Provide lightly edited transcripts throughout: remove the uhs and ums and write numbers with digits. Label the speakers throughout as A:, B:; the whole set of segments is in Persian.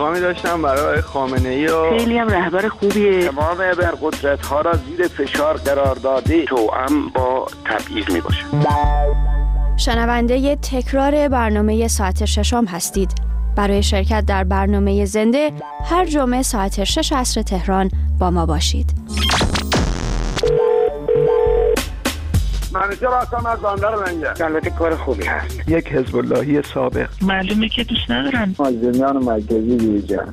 A: پیغامی داشتم برای خامنه‌ای و
B: خیلی هم رهبر خوبیه.
C: تمام ابرقدرت‌ها را زیر فشار قرار داده توأم با تبعیض میباشه.
D: شنونده تکرار برنامه ساعت ششم هستید. برای شرکت در برنامه زنده هر جمعه ساعت 6 عصر تهران با ما باشید.
C: منیژه راستم از باندار منجه. البته کار خوبی هست.
A: یک حزب اللهی سابق.
B: معلومه که دوست ندارن.
C: مازنیان مرکزی دیجا.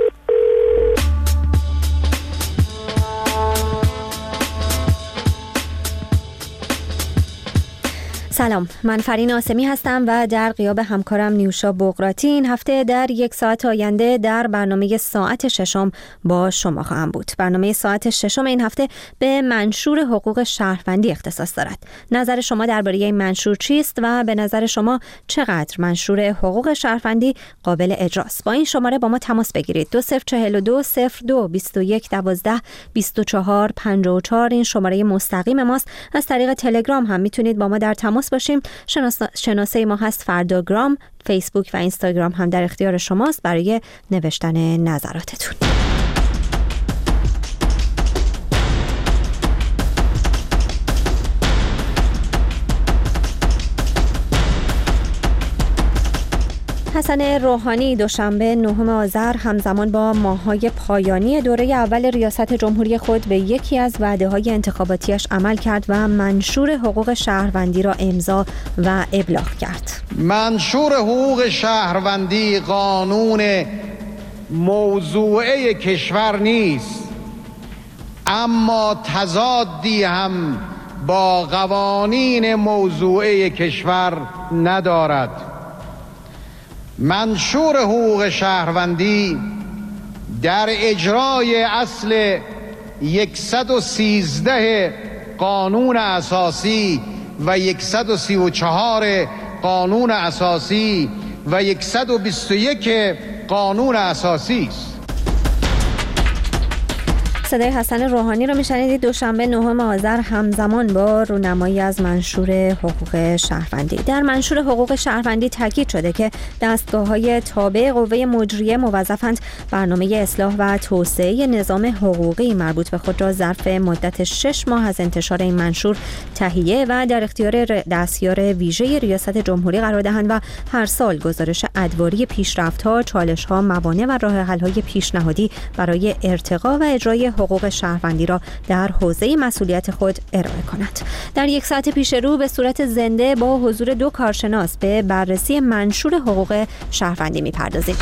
E: سلام، من فرین آسمی هستم و در غیاب همکارم نیوشا بغراتی این هفته در یک ساعت آینده در برنامه ساعت ششم با شما خواهم بود. برنامه ساعت ششم این هفته به منشور حقوق شهروندی اختصاص دارد. نظر شما درباره این منشور چیست و به نظر شما چقدر منشور حقوق شهروندی قابل اجراست؟ با این شماره با ما تماس بگیرید. 2042 02 21 12 24 54 این شماره مستقیم ماست. از طریق تلگرام هم میتونید با ما در تماس باشیم. شناسه ما هست فرداگرام، فیسبوک و اینستاگرام هم در اختیار شماست برای نوشتن نظراتتون. حسن روحانی دوشنبه 9 آذر همزمان با ماه‌های پایانی دوره اول ریاست جمهوری خود به یکی از وعده‌های انتخاباتیش عمل کرد و منشور حقوق شهروندی را امضا و ابلاغ کرد.
F: منشور حقوق شهروندی قانون موضوعه کشور نیست، اما تضادی هم با قوانین موضوعه کشور ندارد. منشور حقوق شهروندی در اجرای اصل 113 قانون اساسی و 134 قانون اساسی و 121 قانون اساسی است.
E: صدای حسن روحانی رو میشنیدید. دوشنبه 9 آذر همزمان با رونمایی از منشور حقوق شهروندی. در منشور حقوق شهروندی تاکید شده که دستگاه‌های تابع قوه مجریه موظفند برنامه اصلاح و توسعه نظام حقوقی مربوط به خود را ظرف مدت 6 ماه از انتشار این منشور تهیه و در اختیار دستیار ویژه ریاست جمهوری قرار دهند و هر سال گزارش ادواری پیشرفت‌ها، چالش‌ها، موانع و راه حل‌های پیشنهادی برای ارتقا و اجرای حقوق شهروندی را در حوزه مسئولیت خود ارائه کند. در یک ساعت پیش رو به صورت زنده با حضور 2 کارشناس به بررسی منشور حقوق شهروندی می‌پردازیم.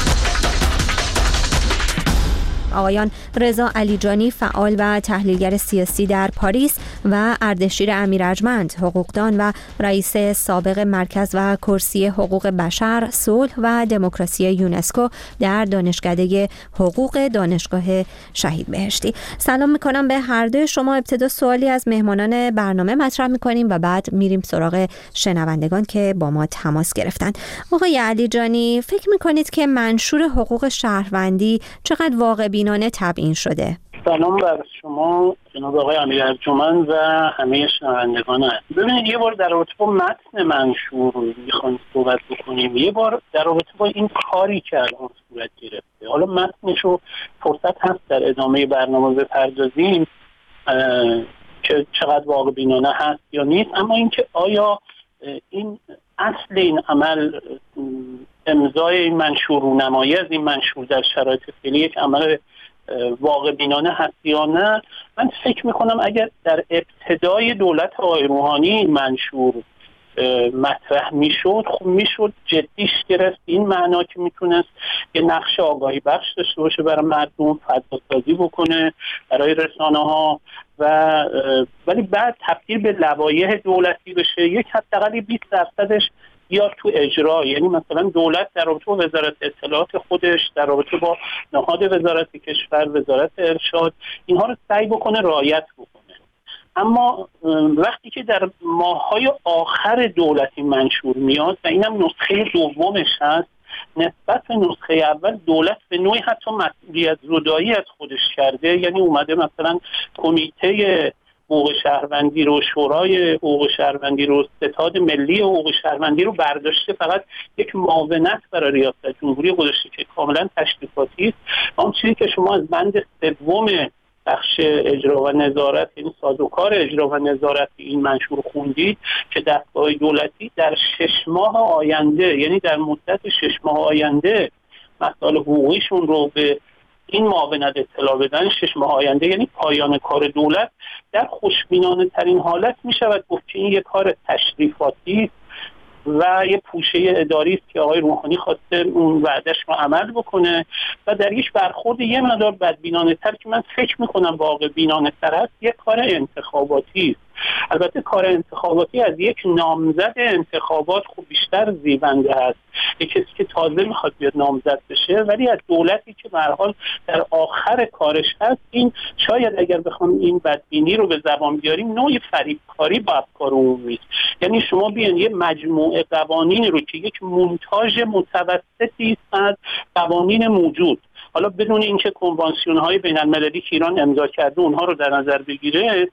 E: آقایان رضا علیجانی فعال و تحلیلگر سیاسی در پاریس و اردشیر امیرارجمند حقوقدان و رئیس سابق مرکز و کرسی حقوق بشر، صلح و دموکراسی یونسکو در دانشکده حقوق دانشگاه شهید بهشتی. سلام میکنم به هر دوی شما. ابتدا سوالی از مهمانان برنامه مطرح میکنیم و بعد میریم سراغ شنوندگان که با ما تماس گرفتن. آقای علیجانی، فکر میکنید که منشور حقوق شهروندی چقدر واقع بینانه تبیین شده؟
G: سلام بر شما جناب آقای امیرارجمند و همه شنوندگان عزیز. ببینید، یه بار در رابطه با متن منشور میخوایم صحبت بکنیم، یه بار در رابطه با این کاری که الان صورت گرفته. حالا متنشو فرصت هست در ادامه برنامه بپردازیم که چقدر واقع بینانه هست یا نیست، اما اینکه آیا این اصل این عمل، امضای این منشور، رونمایی از این منشور در شرایط فعلی یک عمل واقع بینانه هست یا نه. من فکر میکنم اگر در ابتدای دولت آقای روحانی این منشور مطرح میشد، خب میشد جدیش گرفت، این معنا که میتونست یه نقش آگاهی بخش داشته باشه برای مردم، فضاسازی بکنه برای رسانه ها ولی بعد تبدیل به لوایح دولتی بشه، یک حداقل 20% بیاد تو اجرا. یعنی مثلا دولت در رابطه با وزارت اطلاعات خودش، در رابطه با نهاد وزارت کشور، وزارت ارشاد، اینها رو سعی بکنه رعایت بکنه. اما وقتی که در ماه‌های آخر دولتی منشور میاد و اینم نسخه دومش هست، نسبت به نسخه اول دولت به نوعی حتی مسئولیت زدایی از خودش کرده. یعنی اومده مثلا کمیته حقوق شهروندی رو، شورای حقوق شهروندی رو، ستاد ملی حقوق شهروندی رو برداشته فقط یک معاونت برای ریاست جمهوری گذاشته که کاملا تشریفاتی است. اون چیزی که شما از بند سوم بخش اجرا و نظارت، یعنی سازوکار اجرا و نظارت این منشور خوندید که دستگاه دولتی در 6 ماه آینده، یعنی در مدت 6 ماه آینده مسائل حقوقیشون رو به این معاونت اطلاع بدن. 6 ماه آینده یعنی پایان کار دولت. در خوشبینانه ترین حالت می شود گفت که این یک کار تشریفاتی و یه پوشه اداری است که آقای روحانی خواسته اون وعدش رو عمل بکنه و در یک برخورد یه مقدار بدبینانه تر که من فکر میکنم واقع بینانه تر هست، یک کار انتخاباتی است. البته کار انتخاباتی از یک نامزد انتخابات خوب بیشتر زیبنده است، یک کسی که تازه میخواد بیاد نامزد بشه، ولی از دولتی که به هر حال در آخر کارش هست. این شاید اگر بخوام این بدبینی رو به زبان بیاریم نوعی فریبکاری با افکار عمومی است. یعنی شما بیان یه مجموعه قوانین رو که یک مونتاژ متوسطی است از قوانین موجود، حالا بدون اینکه کنوانسیون‌های بین‌المللی که ایران امضا کرده اونها رو در نظر بگیره،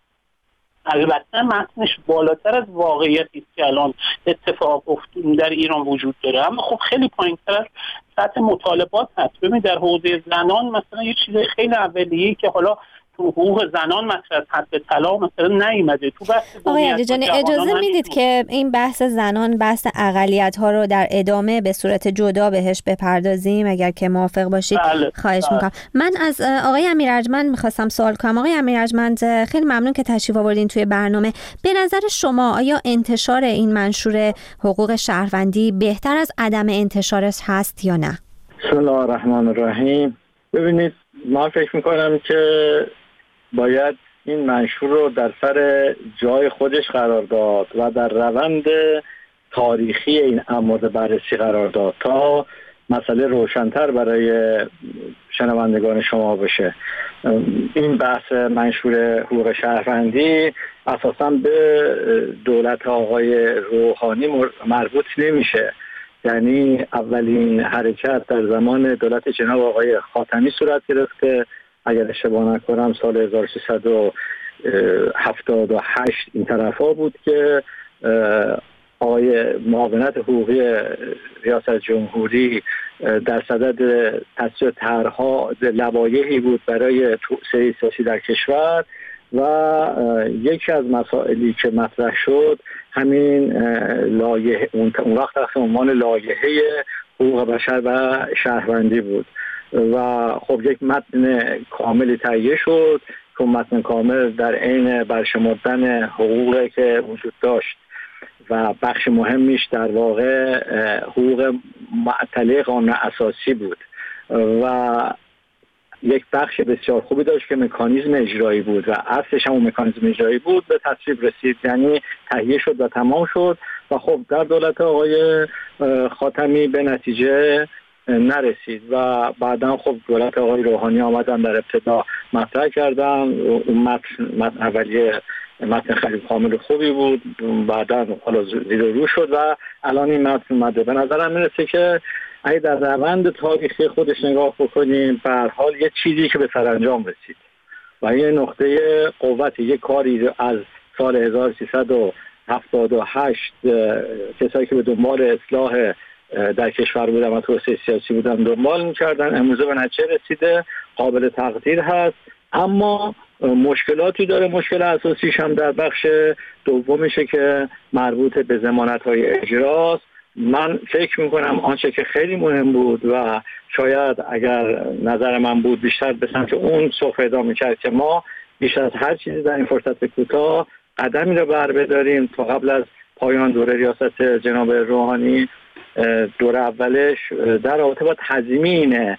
G: البته متنش بالاتر از واقعیتی که الان اتفاق در ایران وجود داره، اما خب خیلی پایین‌تر از سطح مطالبات هست. ببین در حوزه زنان مثلا یه چیز خیلی اولیه‌ای که حالا تو حقوق زنان مثلا حد طلاق مثلا نیامده تو بحث.
E: آقای علیجانی اجازه میدید که این بحث زنان، بحث اقلیت‌ها رو در ادامه به صورت جدا بهش بپردازیم اگر که موافق باشید؟ خواهش میکنم. من از آقای امیرارجمند میخواستم سوال کنم. آقای امیرارجمند خیلی ممنون که تشریف آوردین توی برنامه. به نظر شما آیا انتشار این منشور حقوق شهروندی بهتر از عدم انتشارش هست یا نه؟
H: بسم الله الرحمن الرحیم. ببینید من فکر میکنم که باید این منشور رو در سر جای خودش قرار داد و در روند تاریخی این مورد بررسی قرار داد تا مسئله روشن‌تر برای شنوندگان شما بشه. این بحث منشور حقوق شهروندی اساساً به دولت آقای روحانی مربوط نمیشه. یعنی اولین حرکت در زمان دولت جناب آقای خاتمی صورت گرفته، اگر اشتباه نکنم سال 1378 این طرفا بود که آقای معاونت حقوقی ریاست جمهوری در صدد تصویب طرح‌ها لوایحی بود برای توسعه سیاسی در کشور و یکی از مسائلی که مطرح شد همین لایحه اون وقت تحت عنوان لایحه حقوق بشر و شهروندی بود و خب یک متن کاملی تهیه شد که متن کامل در عین برشمردن حقوقی که وجود داشت و بخش مهمیش در واقع حقوق معطله قانون اساسی بود و یک بخش بسیار خوبی داشت که مکانیزم اجرایی بود و اصلش هم مکانیزم اجرایی بود، به تصویب رسید، یعنی تهیه شد و تمام شد و خب در دولت آقای خاتمی به نتیجه نرسید و بعدا خب دولت آقای روحانی آمدن در ابتدا مطرح کردن. متن اولیه متن خیلی کامل خوبی بود، بعدا حالا زیر رو شد و الان این متن اومده. به نظرم میرسه که اگه در روند تاریخی خودش نگاه بکنیم به هر حال یه چیزی که به سرانجام رسید و یه نقطه قوت، یه کاری از سال 1378 کسایی که به دنبال اصلاح در کشور بودن و توسعه سیاسی بودن دنبال می‌کردن، امروزه به نتیجه رسیده، قابل تقدیر هست، اما مشکلاتی داره. مشکل اساسیش هم در بخش دومشه که مربوط به ضمانت‌های اجراست. من فکر میکنم آنچه که خیلی مهم بود و شاید اگر نظر من بود بیشتر به سمت اون سفره ادامه می‌کرد که ما بیشتر از هر چیزی در این فرصت کوتاه قدمی رو بر بداریم تا قبل از پایان دوره ریاست جناب روحانی، دوره اولش در رابطه با تضمین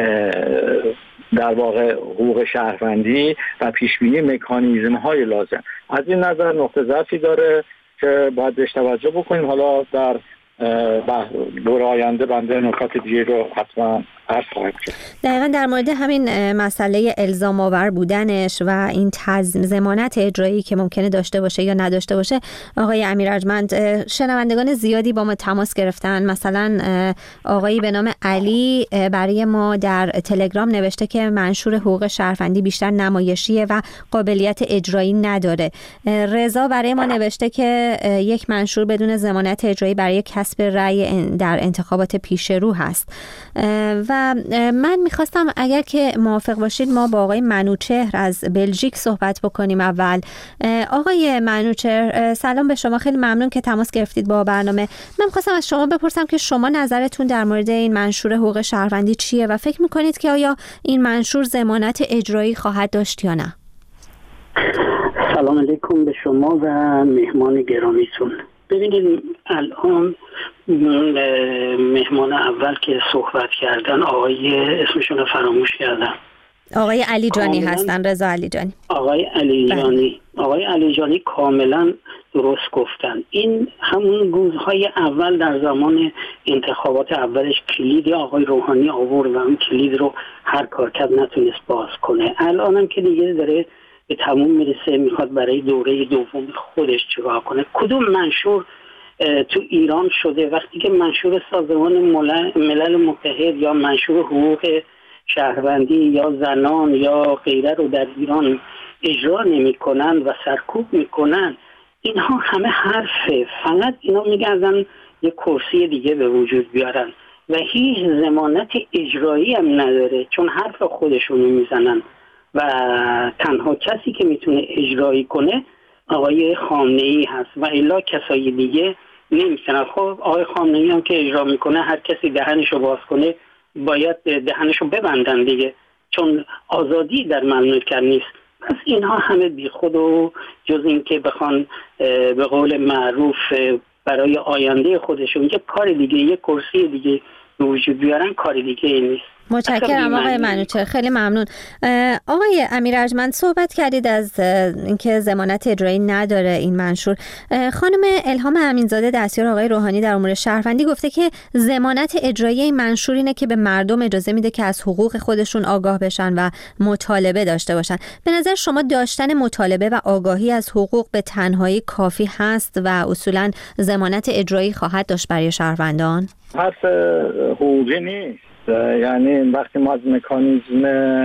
H: در واقع حقوق شهروندی و پیشبینی مکانیزم‌های لازم. از این نظر نقطه ضعفی داره که باید بهش توجه بکنیم. حالا در دور آینده بنده نکات دیگه رو حتما عرض خواهم کرد.
E: دقیقا در مورد همین مسئله الزام آور بودنش و این ضمانت اجرایی که ممکنه داشته باشه یا نداشته باشه، آقای امیر ارجمند، شنوندگان زیادی با ما تماس گرفتن. مثلا آقایی به نام علی برای ما در تلگرام نوشته که منشور حقوق شهروندی بیشتر نمایشیه و قابلیت اجرایی نداره. رضا برای ما نوشته که یک منشور بدون ضمانت اجرایی برای کسب رأی در انتخابات پیش رو هست. و من میخواستم اگر که موافق باشید ما با آقای منوچهر از بلژیک صحبت بکنیم. اول آقای منوچهر، سلام به شما، خیلی ممنون که تماس گرفتید با برنامه. من میخواستم از شما بپرسم که شما نظرتون در مورد این منشور حقوق شهروندی چیه و فکر میکنید که آیا این منشور ضمانت اجرایی خواهد داشت یا نه؟
G: سلام علیکم به شما و مهمان گرامیتون. ببینید الان مهمان اول که صحبت کردن آقای اسمشون فراموش کردم، آقای
E: علی جانی هستن، رضا علی جانی.
G: آقای علی جانی کاملا درست گفتن. این همون روزهای اول در زمان انتخابات اولش کلید آقای روحانی آورد و اون کلید رو هر کارکرد نتونست باز کنه. الانم که دیگه داره به تموم میرسه، میخواد برای دوره دوم خودش چیکار کنه. کدوم منشور تو ایران شده وقتی که منشور سازمان ملل متحد یا منشور حقوق شهروندی یا زنان یا غیره رو در ایران اجرا نمی‌کنن و سرکوب میکنن؟ اینها همه حرفه، فقط اینا میگردن یه کرسی دیگه به وجود بیارن و هیچ ضمانت اجرایی هم نداره، چون حرف خودشونو میزنن و تنها کسی که میتونه اجرایی کنه آقای خامنه‌ای هست و الا کسای دیگه نمیتونن. خب آقای خامنه‌ای هم که اجرا میکنه، هر کسی دهنشو باز کنه باید دهنشو ببندن دیگه، چون آزادی در مملکت نیست. پس اینها همه بیخود و جز این که بخوان به قول معروف برای آینده خودشون یه کار دیگه، یه کرسی دیگه به وجود بیارن، کار دیگه ای نیست.
E: متشکرم آقای منوچهر، خیلی ممنون. آقای امیر ارجمند، صحبت کردید از اینکه ضمانت اجرایی نداره این منشور. خانم الهام امینزاده دستیار آقای روحانی در امور شهروندی گفته که ضمانت اجرایی این منشور اینه که به مردم اجازه میده که از حقوق خودشون آگاه بشن و مطالبه داشته باشن. به نظر شما داشتن مطالبه و آگاهی از حقوق به تنهایی کافی هست و اصولاً ضمانت اجرایی خواهد داشت برای شهروندان؟
H: حرف حقوقی نیست. یعنی وقتی ما از مکانیزم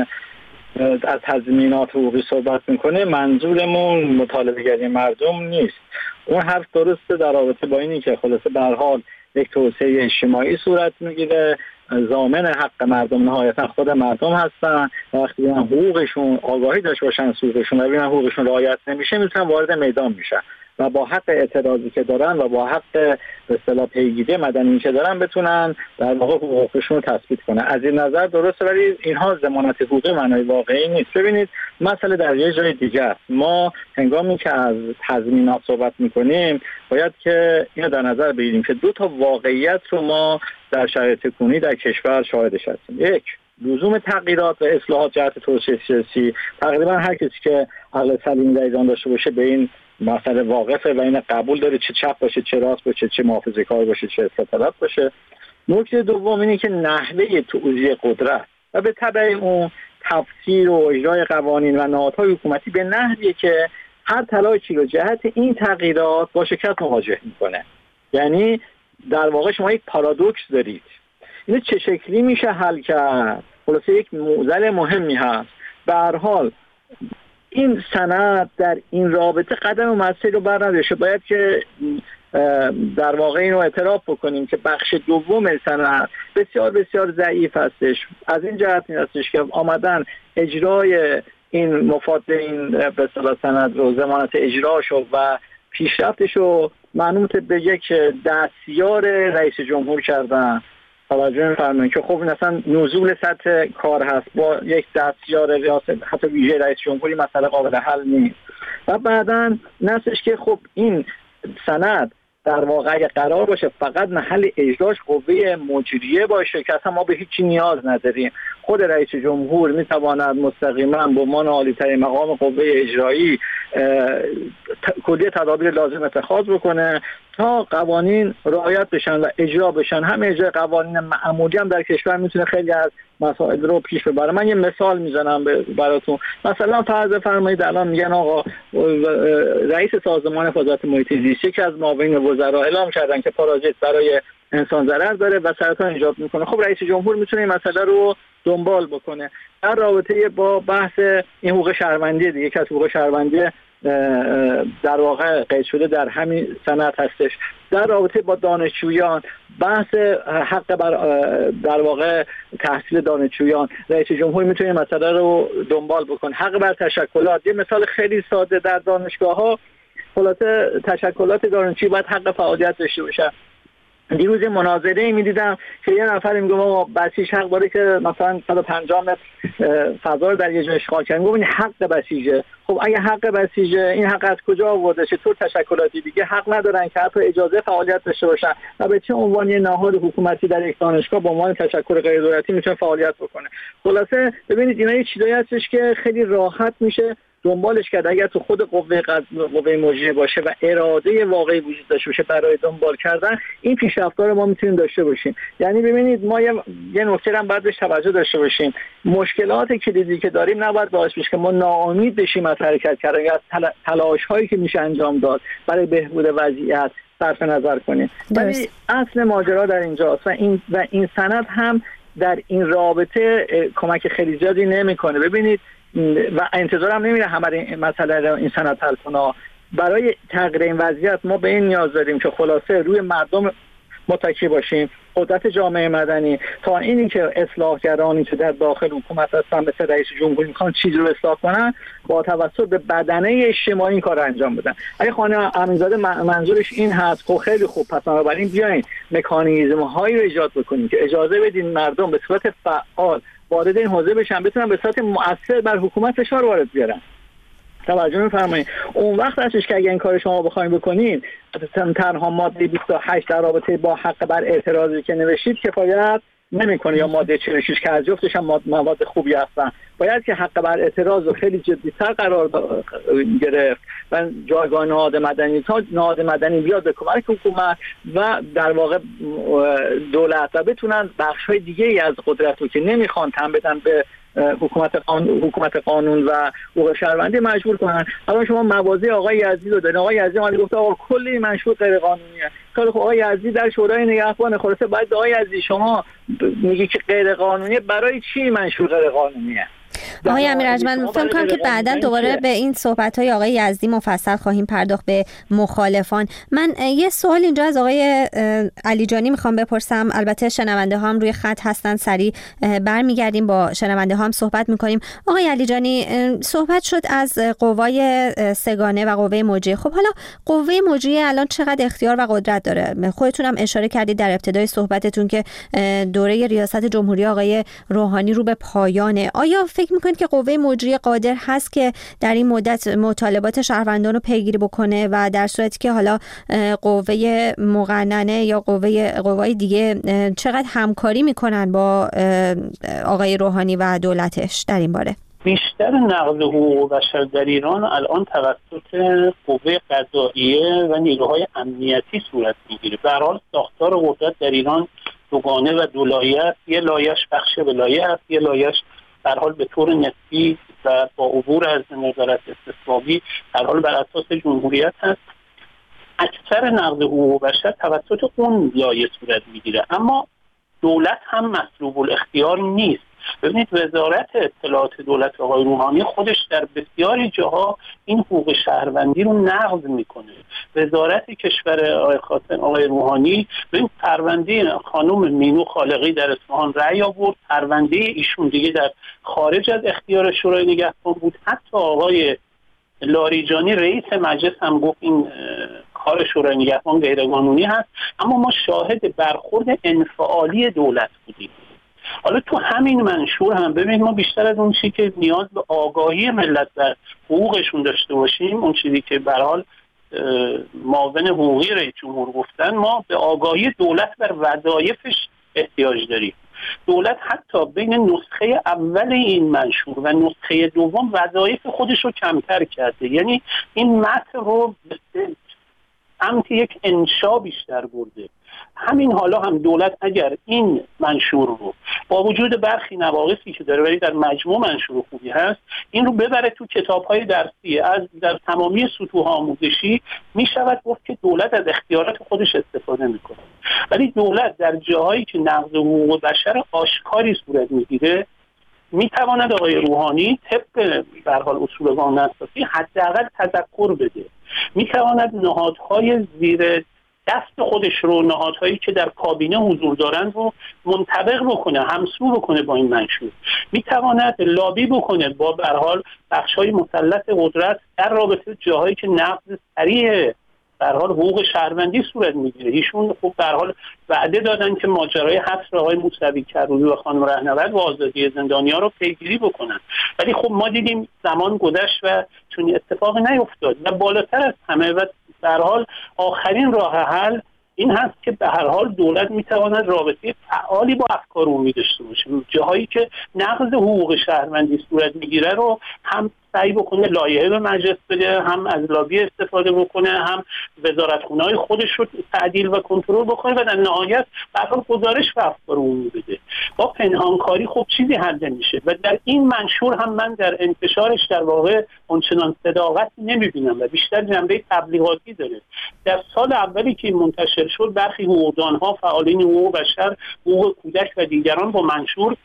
H: از تضمینات حقوقی صحبت میکنه، منظورمون مطالبه گری مردم نیست. اون حرف درسته در رابطه با اینی که خلاصه به هر حال یک توسعه اجتماعی صورت میگیره، ضامن حق مردم نهایتا خود مردم هستن. وقتی ببینن حقوقشون آگاهی داشته باشن حقوقشون و ببینن حقوقشون رعایت نمیشه، میتونن وارد میدان میشن و با حق اعتراضی که دارن و با حق به اصطلاح پیگیری مدنی که دارن بتونن در واقع حقوقشون رو تثبیت کنن. از این نظر درسته، ولی اینها ضمانت حقوقی معنای واقعی نیست. ببینید مسئله در یه جای دیگه است. ما هنگامی که از تضمینات صحبت میکنیم باید که اینو در نظر بگیریم که دو تا واقعیت رو ما در شرایط کنونی در کشور شاهدش هستیم. یک، لزوم تغییرات و اصلاحات جهت توسعه سیاسی. تقریبا هر کسی که عقل سلیم در ایران داشته باشه به این مسئله واقفه و این قبول داره، چه چپ باشه چه راست باشه، چه محافظه‌کار باشه چه اصلاح طلب باشه. نکته دوم اینه که نحوه توزیع قدرت و به تبع اون تفسیر و اجرای قوانین و نهادهای حکومتی به نحویه که هر تلاشی رو جهت این تغییرات با شکست مواجه میکنه. یعنی در واقع شما یک پارادوکس دارید. اینو چه شکلی میشه حل کرد؟ خلاصه یک معضل مهمی هست. به هر حال این سند در این رابطه قدم و مسیر رو برندشه. باید که در واقع این رو اعتراف بکنیم که بخش دوم سند بسیار بسیار ضعیف هستش. از این جهت این هستش که آمدن اجرای این مفاد این به اصطلاح سند رو، ضمانت اجراشو و پیشرفتشو منوط به یک دستیار رئیس جمهور کردن. توجه می‌فرمایید که خب این اصلا نزول سطح کار هست، با یک دستیار ریاست حتی ویژه رئیس جمهوری مسئله قابل حل نیست. و بعداً نستش که خب این سند در واقع اگه قرار باشه فقط محل اجراش قوه مجریه باشه که اصلا ما به هیچی نیاز نداریم، خود رئیس جمهور میتواند مستقیما به عنوان عالی‌ترین مقام قوه اجرایی کلیه تدابیر لازم اتخاذ بکنه تا قوانین رعایت بشن و اجرا بشن، هم اجرا قوانین معمولی هم در کشور میتونه خیلی از مسائل رو پیش ببره. من یه مثال میزنم براتون. مثلا فرض فرمایید الان میگن آقا رئیس سازمان حفاظت محیط زیست یکی از معاونین وزرا اعلام کردن که پارازیت برای انسان ضرر داره و سرطان ایجاد میکنه. خب رئیس جمهور میتونه این مسئله رو دنبال بکنه. در رابطه با بحث این حقوق شهروندی دیگه که از حقوق شهروندی در واقع قید شده در همین سند هستش، در رابطه با دانشجویان بحث حق بر در واقع تحصیل دانشجویان رئیس جمهور میتونه این مسئله رو دنبال بکنه. حق بر تشکلات، یه مثال خیلی ساده، در دانشگاه‌ها خلاصه تشکلات دانشجویی باید حق فعالیت داشته باشن. دیروز یه مناظره می‌دیدم که یه نفر میگه ما بسیج حق داره که مثلا 150 متر فضا رو در یه جای اشغال کنه. گفتن حق بسیجه. خب اگه حق بسیجه، این حق از کجا آورده؟ چطور تشکلاتی دیگه حق ندارن که حتی اجازه فعالیت داشته باشن و به چه عنوان یه نهاد حکومتی در یک دانشگاه به عنوان تشکل غیر دولتی میتونه فعالیت بکنه؟ خلاصه ببینید اینا یه چیزایی هستش که خیلی راحت میشه دنبالش کرد. اگر تو خود قوه مجریه باشه و اراده واقعی وجود داشته باشه برای دنبال کردن، این پیشرفت‌ها رو ما میتونیم داشته باشیم. یعنی ببینید ما یه نکته هم باید بهش توجه داشته باشیم. مشکلات کلیدی که داریم نباید باعث بشه که ما ناامید بشیم از حرکت کردن یا از تلاش‌هایی که میشه انجام داد برای بهبود وضعیت صرف نظر کنیم. ولی اصل ماجرا در اینجاست و این سند هم در این رابطه کمک خیلی زیادی نمی‌کنه. ببینید و انتظارم نمیره همه این مسئله رو این سند حل کنه. برای تغییر این وضعیت ما به این نیاز داریم که خلاصه روی مردم متکی باشیم، قدرت جامعه مدنی، تا اینی که اصلاحگرانی که در داخل حکومت هستن مثل رئیس جمهور میخوان چیزی رو اصلاح کنن، با توسط به بدنه اجتماعی این کار انجام بدن. اگه خانم امینزاده منظورش این هست، خب خیلی خوب، پس بنابراین بیاین مکانیزم هایی رو ایجاد بکنیم که اجازه بدین مردم به صورت فعال وارد این حوزه بشن، بتونن به صورت مؤثر بر حکومت فشار وارد بیارن. توجه می‌فرمایید؟ اون وقت هستش که اگه این کار شما بخواید بکنین، تنها ماده 28 در رابطه با حق بر اعتراضی که نوشید کفایت نمی‌کنه، یا ماده 46 که از جفتش هم مواد خوبی هستن. باید که حق بر اعتراض رو خیلی جدی‌تر قرار گرفت و جایگاه نهاد مدنی، تا نهاد مدنی بیاد به کمک حکومت و در واقع دولت و بتونن بخش‌های دیگه‌ای از قدرت رو که نمیخوان تن بدن به حکومت قانون و حقوق شهروندی مجبور کنن. الان شما موازی آقای یزدی رو دارین. آقای یزدی اومد گفت آقا کل این منشور غیر قانونیه. خب آقای یزدی در شورای نگهبان خلاصه باید آقای یزدی شما میگی که غیر قانونیه، برای چی منشور غیر قانونیه؟
E: آقای امیرارجمند، من فکر کنم که بعداً دوباره به این صحبت‌های آقای یزدی مفصل خواهیم پرداخت به مخالفان. من یه سوال اینجا از آقای علیجانی میخوام بپرسم. البته شنونده ها هم روی خط هستن، سریع برمیگردیم با شنونده ها هم صحبت میکنیم. آقای علیجانی، صحبت شد از قوای سگانه و قوه مجریه. خب حالا قوه مجریه الان چقدر اختیار و قدرت داره؟ خودتون هم اشاره کردید در ابتدای صحبتتون که دوره ریاست جمهوری آقای روحانی رو به پایانه. آیا فکر میکنید که قوه مجریه قادر هست که در این مدت مطالبات شهروندان رو پیگیری بکنه و در صورتی که حالا قوه مقننه یا قوای دیگه چقدر همکاری میکنن با آقای روحانی و دولتش در این باره؟
G: بیشتر نقض حقوق بشر در ایران الان توسط قوه قضاییه و نیروهای امنیتی صورت میگیره. به هر حال ساختار قدرت در ایران دوگانه و دو لایه است. یه لایه‌اش بخش ولایه است، یه لایه‌اش در حال به طور نسبی و با عبور از نظارت استثبابی در حال بر اساس جمهوریت هست. اکثر نقض حقوق بشر توسط اون لایه صورت میگیره، اما دولت هم مسلوب الاختیار نیست. ببینید وزارت اطلاعات دولت آقای روحانی خودش در بسیاری جاها این حقوق شهروندی رو نقض میکنه. وزارت کشور آقای روحانی به این پرونده خانم مینو خالقی در اصفهان رأی آورد، پرونده ایشون دیگه در خارج از اختیار شورای نگهبان بود. حتی آقای لاریجانی رئیس مجلس هم گفت این کار شورای نگهبان غیرقانونی هست، اما ما شاهد برخورد انفعالی دولت بودیم. حالا تو همین منشور هم ببینید ما بیشتر از اون چیزی که نیاز به آگاهی ملت در حقوقشون داشته باشیم، اون چیزی که به هر حال معاون حقوقی رئیس جمهور گفتن، ما به آگاهی دولت بر وظایفش احتیاج داریم. دولت حتی بین نسخه اول این منشور و نسخه دوم وظایف خودش رو کمتر کرده. یعنی این متن رو سمت یک انشا بیشتر برده. همین حالا هم دولت اگر این منشور رو با وجود برخی نواقصی که داره ولی در مجموع منشور خوبی هست این رو ببره تو کتاب‌های درسی از در تمامی سطوح آموزشی، میشود گفت که دولت از اختیارات خودش استفاده میکنه. ولی دولت در جاهایی که نقض حقوق بشر آشکاری صورت میگیره میتواند آقای روحانی طبق به هر حال اصول قانون اساسی حداقل تذکر بده، میتواند نهادهای زیر دست خودش رو، نهادهایی که در کابینه حضور دارند رو منطبق بکنه، همسو بکنه با این منشور، میتواند لابی بکنه با به هر حال بخش‌های مسلط قدرت در رابطه جاهایی که نقض صریح به هر حال حقوق شهروندی صورت میگیره. ایشون خب به هر حال وعده دادن که ماجرای حبس آقای موسوی کروبی و خانم رهنورد و آزادی زندانیان رو پیگیری بکنن، ولی خب ما دیدیم زمان گذشت و چون اتفاقی نیفتاد و بالاتر از همه و به هر حال آخرین راه حل این هست که به هر حال دولت میتواند رابطه فعالی با افکار عمومی داشته باشه. جاهایی که نقض حقوق شهروندی صورت میگیره رو هم سعی بکنه لایحه به مجلس بده، هم از لابی استفاده بکنه، هم وزارتخونه‌های خودش رو تعدیل و کنترل بکنه و در نهایت به هر حال گزارش به افکار عمومی بده. با پنهانکاری خب چیزی حل نمیشه و در این منشور هم من در انتشارش در واقع اونچنان صداقتی نمیبینم و بیشتر جنبه تبلیغاتی داره. در سال اولی که منتشر شد برخی حقوقدانها، فعالین حقوق بشر، حقوق کودک و دیگران با منشور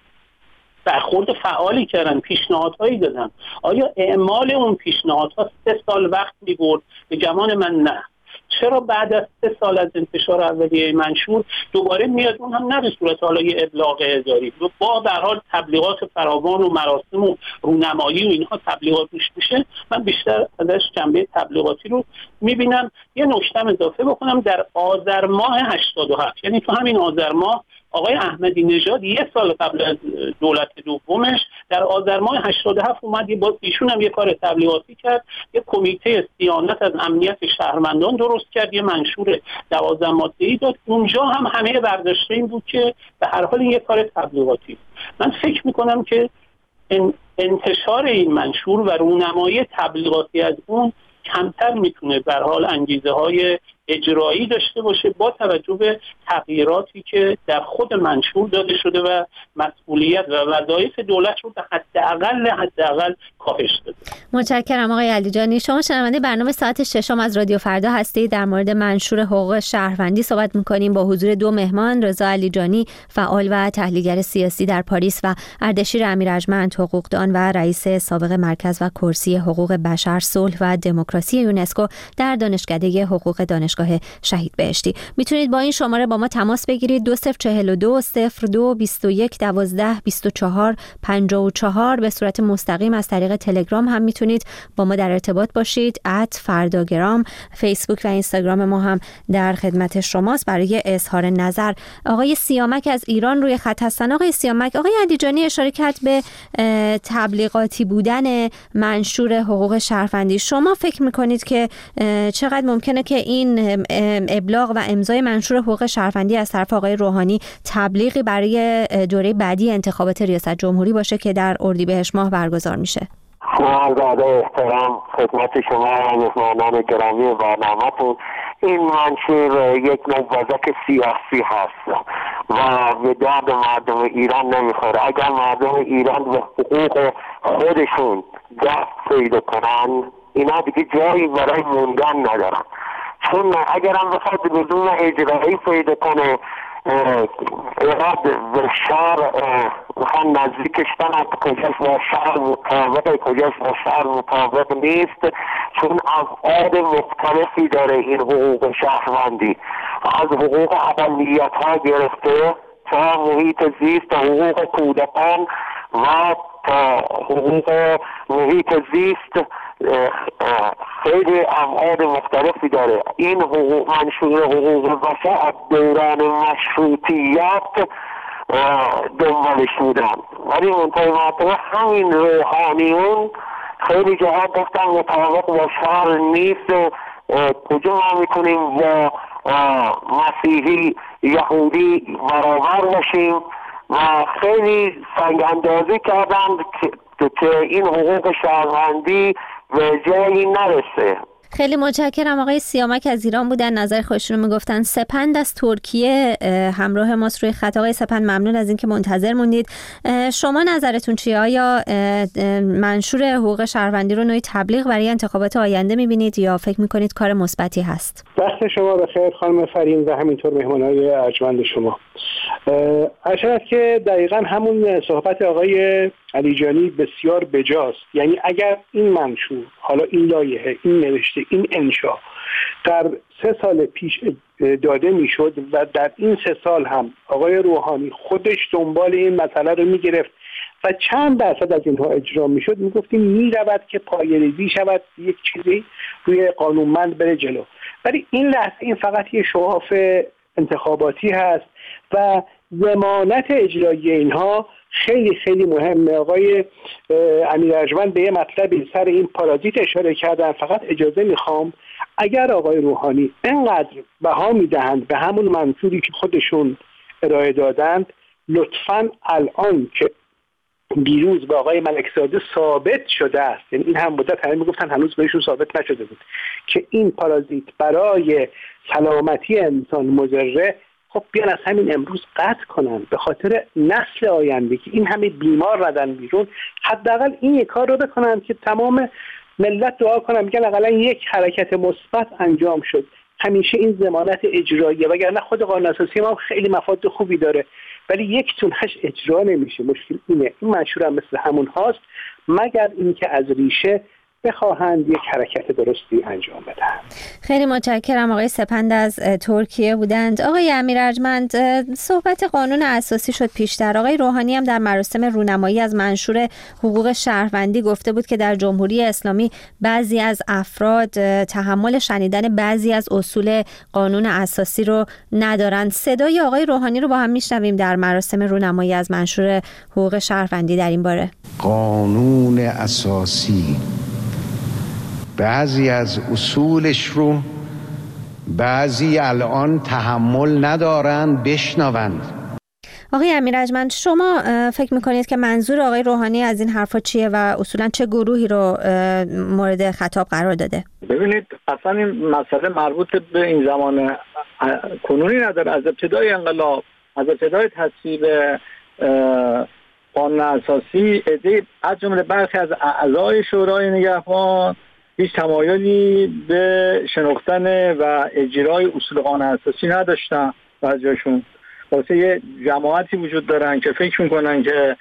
G: برخورد فعالی کردن، پیشنهادهایی دادن. آیا اعمال اون پیشنهادها 3 سال وقت می‌برد؟ به گمان من نه. چرا بعد از 3 سال از انتشار اولیه منشور دوباره میاد اون هم نه به صورت حالا یه ابلاغ اداری با به هر حال تبلیغات فراوان و مراسم و رونمایی و اینها تبلیغات روش میشه؟ من بیشتر ازش جنبه تبلیغاتی رو میبینم. یه نکته اضافه بکنم، در آذر ماه 87 یعنی تو همین آذر ماه آقای احمدی نژاد 1 سال قبل از دولت دومش در آذر ماه 87 اومد با ایشون هم یه کار تبلیغاتی کرد، یه کمیته صیانت از امنیت شهروندان درست کرد، یه منشور 12 ماده‌ای داد. اونجا هم همه برداشته این بود که به هر حال یه کار تبلیغاتی. من فکر میکنم که انتشار این منشور و رونمایی تبلیغاتی از اون کمتر میتونه به هر حال انگیزه های اجرایی داشته باشه با توجه به تغییراتی که در خود منشور داده شده و مسئولیت و وظایف دولت رو به حداقل کاهش داده.
E: متشکرم آقای علیجانی. شما شنونده برنامه ساعت 6 از رادیو فردا هستید. در مورد منشور حقوق شهروندی صحبت می‌کنیم با حضور 2 مهمان، رضا علیجانی فعال و تحلیلگر سیاسی در پاریس و اردشیر امیرارجمند حقوقدان و رئیس سابق مرکز و کرسی حقوق بشر، صلح و دموکراسی یونسکو در دانشکده حقوق دانشگاه شهید بهشتی. میتونید با این شماره با ما تماس بگیرید 2042 02 21 12 24 54. به صورت مستقیم از طریق تلگرام هم میتونید با ما در ارتباط باشید. @فرداگرام، فیسبوک و اینستاگرام ما هم در خدمت شماست برای اظهار نظر. آقای سیامک از ایران روی خط هستن. آقای سیامک، آقای علیجانی اشاره کرد به تبلیغاتی بودن منشور حقوق شهروندی. شما فکر میکنید که چقدر ممکنه که این ابلاغ و امضای منشور حقوق شهروندی از طرف آقای روحانی تبلیغی برای دوره بعدی انتخابات ریاست جمهوری باشه که در اردیبهشت ماه برگزار میشه؟
I: زیاده احترام خدمت شما و مهمانان گرامی برنامه‌تون. این منشور یک نوبازک سیاسی هست و به درد مردم ایران نمیخوره. اگر مردم ایران به حقوق خودشون دست پیدا کنن اینا دیگه جایی برای موندن ندارن، چون اگر هم بخواد بدون اجرایی پیدا کنه ایراد به شهر بخواد نزدیکش کنه کجاش با شهر مطابقه کجاش با شهر مطابق نیست، چون ابعاد مختلفی داره این حقوق شهروندی، از حقوق اقلیت ها گرفته تا محیط زیست، حقوق کودکان و تا حقوق محیط زیست خیلی ابعاد مختلفی داره. این منشور حقوق بشر از دوران مشروطیت دنبالش بودن، ولی منطقه همین روحانیون خیلی جهات گفتن مطابق با شهر نیست و کجا ما میتونیم با مسیحی یهودی برابر باشیم و خیلی سنگ اندازی کردن که این حقوق شهروندی به جایی نرسه.
E: خیلی متشکرم. آقای سیامک از ایران بودن، نظر خودشون رو میگفتن. سپند از ترکیه همراه ماست روی خط. آقای سپند ممنون از اینکه منتظر موندید. شما نظرتون چیه؟ آیا منشور حقوق شهروندی رو نوعی تبلیغ برای انتخابات آینده میبینید یا فکر میکنید کار مثبتی هست؟
G: وقت شما بخیر خانم فرین و همینطور مهمانای ارجمند شما. عرض که دقیقاً همون صحبت آقای علیجانی بسیار بجاست. یعنی اگر این منشور، حالا این لایحه، این نوشته، این انشا در 3 سال پیش داده میشد و در این 3 سال هم آقای روحانی خودش دنبال این مسئله رو میگرفت و چند درصد از اینها اجرا میشد، میگفتیم میرود که پایه‌ریزی شود، یک چیزی روی قانونمند بره جلو. ولی این لحظه این فقط یه شعاف انتخاباتی هست و ضمانت اجرایی اینها خیلی خیلی مهمه. آقای امیر ارجمند به یه مطلبی سر این پارازیت اشاره کردن. فقط اجازه میخوام اگر آقای روحانی اینقدر بها میدهند به همون منشوری که خودشون ارائه دادند، لطفاً الان که دیروز با آقای ملکزاده ثابت شده است، یعنی این هم مدت همه میگفتن هنوز بهشون ثابت نشده بود که این پارازیت برای سلامتی انسان مضره، خب بیان از همین امروز قطع کنن به خاطر نسل آینده که این همه بیمار ردن بیرون. حداقل این یک کار رو بکنن که تمام ملت دعا کنن، میگن حداقل یک حرکت مثبت انجام شد. همیشه این ضمانت اجراییه، وگرنه خود قانون اساسی ما خیلی مفاد خوبی داره ولی یک تونش اجرا نمیشه. مشکل اینه. این منشور هم مثل همون هاست مگر اینکه از ریشه بخواهند یک حرکت درستی انجام بدن.
E: خیلی متشکرم. آقای سپند از ترکیه بودند. آقای امیر ارجمند، صحبت قانون اساسی شد پیشتر. آقای روحانی هم در مراسم رونمایی از منشور حقوق شهروندی گفته بود که در جمهوری اسلامی بعضی از افراد تحمل شنیدن بعضی از اصول قانون اساسی رو ندارند. صدای آقای روحانی رو با هم میشنویم در مراسم رونمایی از منشور حقوق شهروندی در این باره.
F: قانون اساسی بعضی از اصولش رو بعضی الان تحمل ندارن بشنوند.
E: آقای امیر ارجمند، شما فکر میکنید که منظور آقای روحانی از این حرفا چیه و اصولا چه گروهی رو مورد خطاب قرار داده؟
H: ببینید اصلا این مسئله مربوط به این زمان کنونی نداره. از ابتدای انقلاب، از ابتدای تصویب قانون اساسی، از جمله برخی از اعضای شورای نگهبان هیچ تمایلی به شناختن و اجرای اصول قانون اساسی نداشتن. بعضیاشون واسه یه جماعتی وجود دارن که فکر میکنن که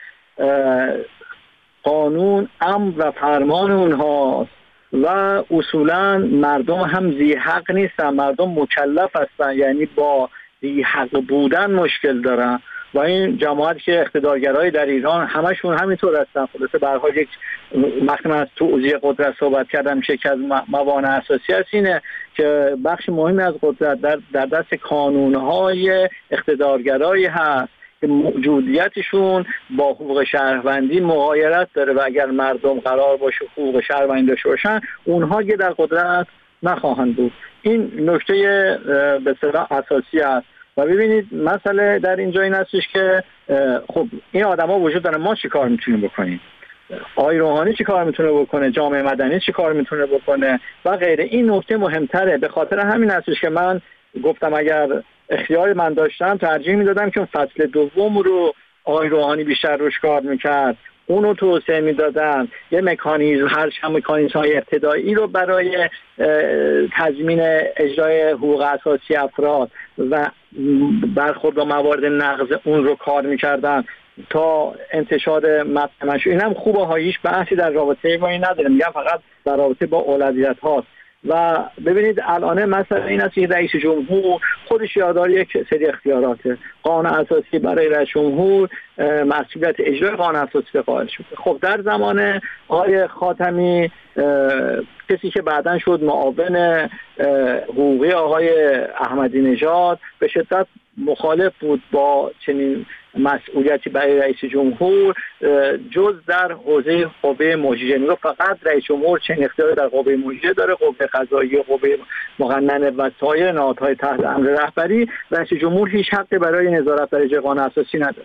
H: قانون امر و فرمان اونهاست و اصولا مردم هم ذی حق نیستن، مردم مکلف هستن، یعنی با ذی حق بودن مشکل دارن. و این جماعت که اقتدارگرای در ایران همشون همینطور هستن. خلاصه به هر حال یک وقتی من از توزیع قدرت صحبت کردم، میشه که از موانع اساسی هست اینه که بخش مهمی از قدرت در دست کانونهای اقتدارگرایی هست که موجودیتشون با حقوق شهروندی مغایرت داره و اگر مردم قرار باشه حقوق شهروندی داشته باشن اونها که در قدرت نخواهند بود. این نکته به اصطلاح اساسی است. و ببینید مسئله در اینجا این هستش که خب این آدما وجود دارن، ما چی کار میتونیم بکنیم؟ آقای روحانی چی کار میتونه بکنه؟ جامعه مدنی چی کار میتونه بکنه؟ و غیره. این نکته مهمتره. به خاطر همین هستش که من گفتم اگر اختیار من داشتم ترجیح میدادم که فصل دوم رو آقای روحانی بیشتر روش کار میکرد، اونو توسعه میدادن، یه مکانیزم، هر چند مکانیزم‌های ابتدایی رو برای تضمین اجرای حقوق اساسی افراد و برخورد با موارد نقض اون رو کار میکردن تا انتشار متن منشور. این هم خوبه ها، هیچ بحثی در رابطه با این نداره، میگم فقط در رابطه با اولویت هاست. و ببینید الان مسئله این است که رئیس جمهور خودش یاددار یک سری اختیاراته. قانون اساسی برای رئیس جمهور مسئولیت اجرای قانون اساسی قائل شده. خب در زمان آقای خاتمی کسی که بعداً شد معاون حقوقی آقای احمدی نژاد به شدت مخالف بود با چنین مسئولیتی برای رئیس جمهور جز در حوزه قوه مجریه. میگه فقط رئیس جمهور چنین اختیاری در قوه مجریه داره، قوه قضاییه، قوه مقننه و سایر نهادهای تحت امر رهبری رئیس جمهور هیچ حقی برای نظارت بر اجرای قانون اساسی نداره.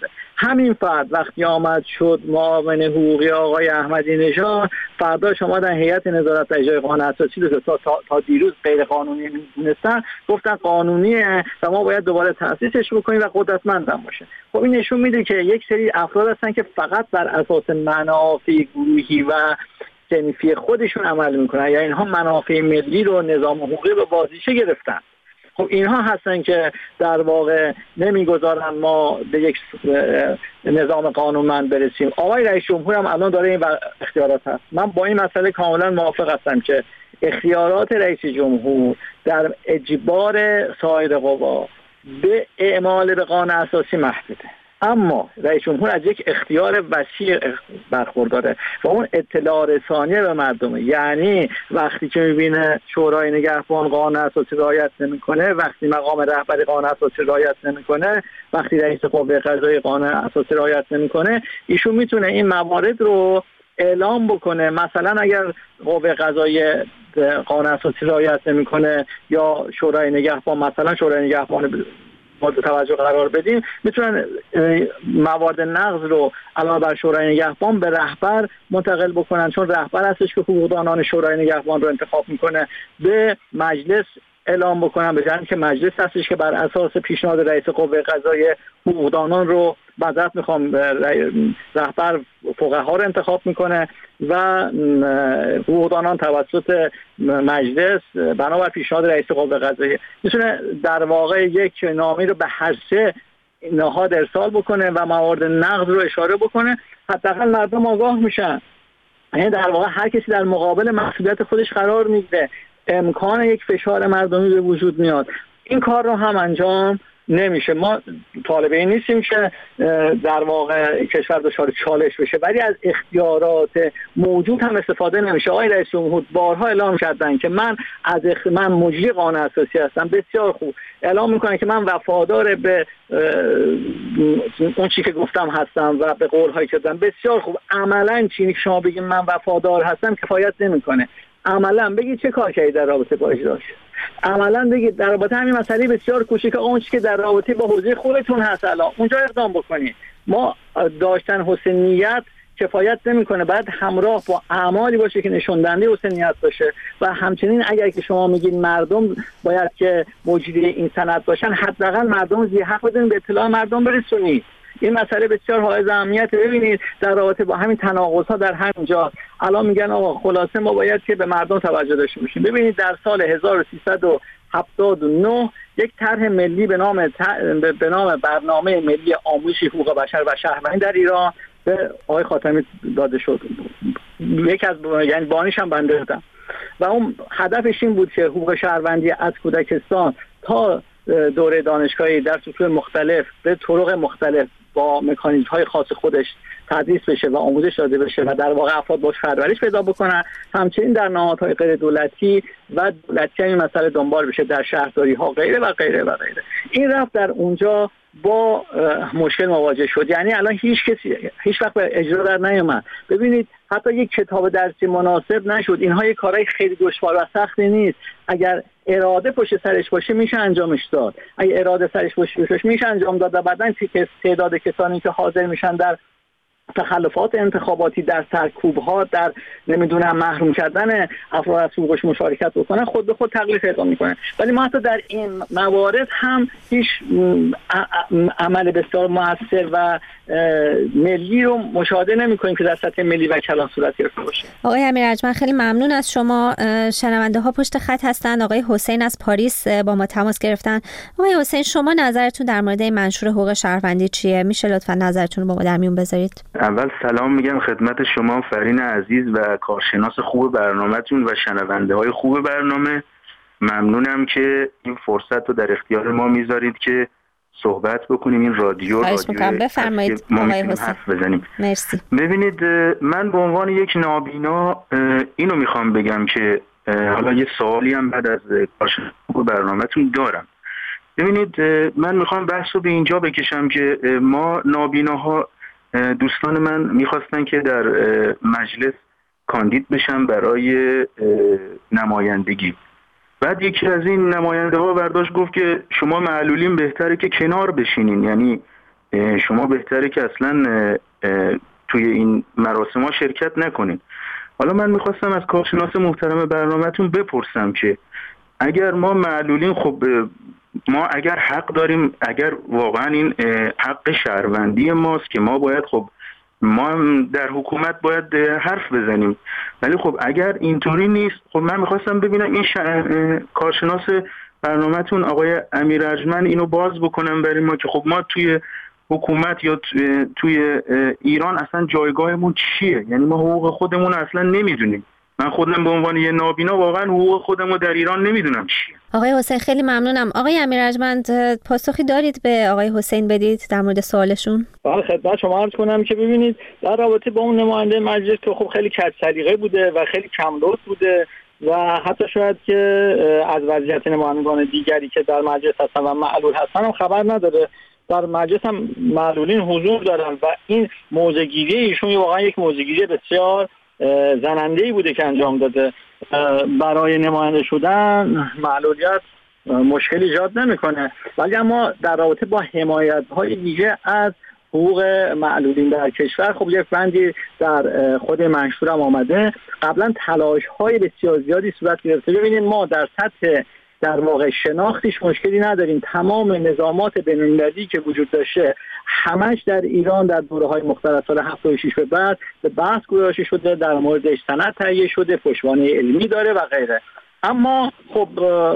H: همین فرد وقتی آمد شد معاون حقوقی آقای احمدی نژاد، فردا شما در هیئت نظارت اجرای قانون اساسی رو تا دیروز غیر قانونی می‌دونستن، گفتن قانونیه و ما باید دوباره تأسیسش بکنیم و قدرتمند باشه. خب این نشون میده که یک سری افراد هستن که فقط بر اساس منافع گروهی و صنفی خودشون عمل میکنن، یا اینها منافع ملی رو نظام حقوقی به بازیچه گرفتن. خب اینها هستن که در واقع نمیگذارن ما به یک نظام قانونمند برسیم. آقای رئیس جمهور هم الان داره این اختیارات هست. من با این مسئله کاملا موافق هستم که اختیارات رئیس جمهور در اجبار سایر قوا به اعمال به قانون اساسی محدوده، اما رئیس جمهور از یک اختیار وسیع برخورداره و اون اطلاع رسانی به مردمه. یعنی وقتی که میبینه شورای نگهبان قانون اساسی رعایت نمیکنه، وقتی مقام رهبری قانون اساسی رعایت نمیکنه، وقتی رئیس قوه قضاییه قانون اساسی رعایت نمیکنه، ایشون میتونه این موارد رو اعلام بکنه. مثلا اگر قوه قضاییه قانون اساسی رعایت نمیکنه یا شورای نگهبان، مثلا شورای نگهبان مورد توجه قرار بدیم، میتونن موارد نقض رو علاوه بر شورای نگهبان به رهبر منتقل بکنن، چون رهبر هستش که حقوقدانان شورای نگهبان رو انتخاب میکنه، به مجلس اعلام بکنن، به جای اینکه مجلس هستش که بر اساس پیشنهاد رئیس قوه قضاییه حقوقدانان رو معذرت میخوام رهبر فقها رو انتخاب میکنه و حقوقدانان توسط مجلس بنابر پیشنهاد رئیس قوه قضاییه میتونه در واقع یک نامه رو به هر سه نهاد ارسال بکنه و موارد نقض رو اشاره بکنه. حداقل مردم آگاه میشن، یعنی در واقع هر کسی در مقابل مسئولیت خودش قرار میگیره، امکان یک فشار مردمی به وجود میاد. این کار رو هم انجام نمیشه. ما طالب این نیستیم که در واقع کشور دچار چالش بشه، ولی از اختیارات موجود هم استفاده نمیشه. آقای رئیس جمهور بارها اعلام کردن که من مجری قانون اساسی هستم. بسیار خوب اعلام میکنن که من وفادار به اون چی که گفتم هستم و به قول هایی که دادم. بسیار خوب. عملا چی شما بگید من وفادار هستم کفایت نمیکنه. عملا بگید چه کار کردید در رابطه با اجراش. عملا بگید در رابطه همین مسئله بسیار کوچیک اون چیزی که در رابطه با حوزه خودتون هست الان اونجا اقدام بکنید. ما داشتن حسن نیت کفایت نمیکنه، بعد همراه با اعمالی باشه که نشون دهنده حسن نیت باشه. و همچنین اگر که شما میگید مردم باید که مجری این سند باشن، حداقل مردم زی حق بدن به اطلاع مردم برسونید. این مسئله بسیار حائز اهمیت. ببینید در رابطه با همین تناقض‌ها در همینجا الان میگن آقا خلاصه ما باید که به مردم توجه داشته باشیم. ببینید در سال 1379 یک طرح ملی به نام برنامه ملی آموزش حقوق بشر و شهروندی در ایران به آقای خاتمی داده شد. یک از یعنی بانیش هم بنده بودم و اون هدفش این بود که حقوق شهروندی از کودکستان تا دوره دانشگاهی در سطوح مختلف به طرق مختلف با مکانیزم‌های خاص خودش تدریس بشه و آموزش داده بشه و در واقع افراد باش پرورش پیدا بکنن. همچنین در نهادهای غیر دولتی و دولتی این مسئله دنبال بشه در شهرداری‌ها غیره و غیره و غیره. این رفت در اونجا با مشکل مواجه شد. یعنی الان هیچ وقت به اجرا در نیامد. ببینید حتی یک کتاب درسی مناسب نشد. اینها یک کارهای خیلی دشوار و سختی نیست. اگر اراده پشت سرش باشه میشه انجامش داد. اگر اراده سرش باشه میشه انجام داد و بعدن تعداد کسانی که حاضر میشن در تخلفات انتخاباتی، در سرکوب‌ها، در نمیدونم محروم کردن افراد از حقوقش مشارکت بکنن خود به خود تغییر پیدا میکنه. ولی ما حتی در این موارد هم هیچ عمل بسیار موثر و ملی رو مشاهده نمی‌کنیم که در سطح ملی و کلان صورت گرفته باشه.
E: آقای امیرارجمند خیلی ممنون از شما. شنونده ها پشت خط هستند. آقای حسین از پاریس با ما تماس گرفتن. آقای حسین شما نظرتون در مورد منشور حقوق شهروندی چیه؟ میشه لطفاً نظرتون رو با ما در میون بذارید؟
J: اول سلام میگم خدمت شما فرین عزیز و کارشناس خوب برنامه‌تون و شنونده های خوب برنامه. ممنونم که این فرصت رو در اختیار ما میذارید که صحبت بکنیم. این رادیو
E: بفرمایید آقای حسین
J: حرف بزنیم.
E: مرسی.
J: ببینید من به عنوان یک نابینا اینو میخوام بگم که حالا یه سوالی هم بعد از کارشناس خوب برنامه‌تون دارم. ببینید من میخوام بحث رو به اینجا بکشم که ما نابیناها دوستان من میخواستن که در مجلس کاندید بشن برای نمایندگی. بعد یکی از این نماینده ها برداشت گفت که شما معلولین بهتره که کنار بشینین، یعنی شما بهتره که اصلا توی این مراسم ها شرکت نکنید. حالا من میخواستم از کارشناس محترم برنامه‌تون بپرسم که اگر ما معلولین، خب ما اگر حق داریم، اگر واقعا این حق شهروندی ماست که ما باید، خب ما هم در حکومت باید حرف بزنیم، ولی خب اگر اینطوری نیست، خب من میخواستم ببینم این کارشناس برنامه‌تون آقای امیر ارجمند اینو باز بکنم برای ما که خب ما توی حکومت یا توی ایران اصلا جایگاهمون چیه، یعنی ما حقوق خودمون اصلا نمیدونیم. من خودم به عنوان یه نابینا واقعا حقوق خودمو در ایران نمیدونم چیه.
E: آقای حسین خیلی ممنونم. آقای امیر ارجمند پاسخی دارید به آقای حسین بدید در مورد سوالشون؟
H: بله، خدمت شما عرض کنم که ببینید در رابطه با اون نماینده مجلس که خب خیلی کج سلیقه بوده و خیلی کم لطف بوده و حتی شاید که از وضعیت نمایندگان دیگری که در مجلس هستن و معلول هستن هم خبر نداره. در مجلس هم معلولین حضور دارن و این موضع‌گیری ایشون واقعا یک موضع‌گیری بسیار زننده‌ای بوده که انجام داده. برای نماینده شدن معلولیت مشکلی ایجاد نمی‌کنه، ولی اما در رابطه با حمایت‌های دیگه از حقوق معلولین در کشور خب یک بندی در خود منشور هم آمده. قبلا تلاش‌های بسیار زیادی صورت گرفته. ببینید ما در سطح در واقع شناختیش مشکلی نداریم. تمام نظامات بین‌المللی که وجود داشته همش در ایران در دوره‌های مختلف سال 76 به بعد به بحث گذاشته شده، در موردش سند تهیه شده، پشتوانه علمی داره و غیره. اما خب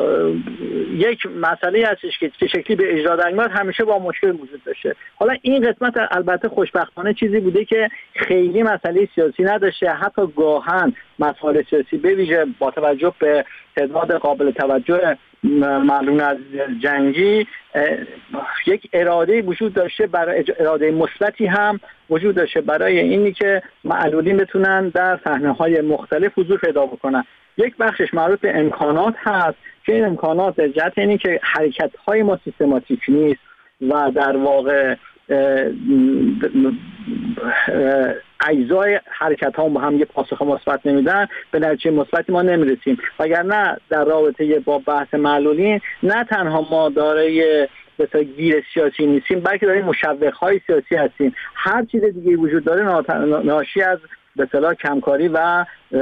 H: یک مسئله هستش که چه شکلی به اجرا در میاد همیشه با مشکل وجود داشته. حالا این قسمت البته خوشبختانه چیزی بوده که خیلی مسئله سیاسی نداشته، حتی گاهن مسائل سیاسی به ویژه با توجه به تعداد قابل توجه معلوم از جنگی یک اراده وجود داشته، برای اراده مثبتی هم وجود داشته برای اینی که معلولین بتونن در صحنه‌های مختلف حضور پیدا بکنن. یک بخشش مربوط به امکانات هست که این امکانات از جهت اینی که حرکت‌های ما سیستماتیک نیست و در واقع اجزای حرکت ها هم یه پاسخ مثبت نمیدن، به نتیجه مثبتی ما نمیرسیم. وگرنه در رابطه با بحث معلولین نه تنها ما دارای مثلا گیر سیاسی نیستیم، بلکه داریم مشوق‌های سیاسی هستیم. هر چیز دیگه وجود داره ناشی از به اصطلاح کمکاری و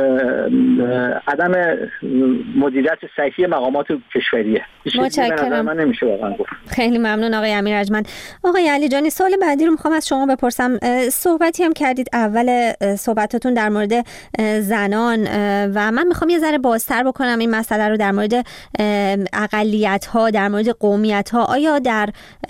H: عدم مدیریت صحیح مقامات کشوریه.
E: متشکرم.
H: من نمیشه واقعا گفت.
E: خیلی ممنون آقای امیر ارجمند. آقای علی جانی، سوال بعدی رو میخوام از شما بپرسم. صحبتی هم کردید اول صحبتاتون در مورد زنان و من میخوام یه ذره بازتر بکنم این مسئله رو در مورد اقلیت‌ها، در مورد قومیت‌ها. آیا در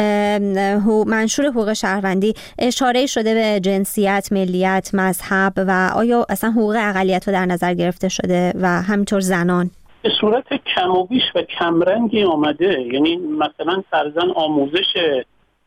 E: منشور حقوق شهروندی اشاره شده به جنسیت، ملیت، مذهب و آیا اصلا حقوق اقلیت‌ها در نظر گرفته شده و همینطور زنان؟
G: به صورت کم و بیش و کمرنگی آمده. یعنی مثلا فرضاً آموزش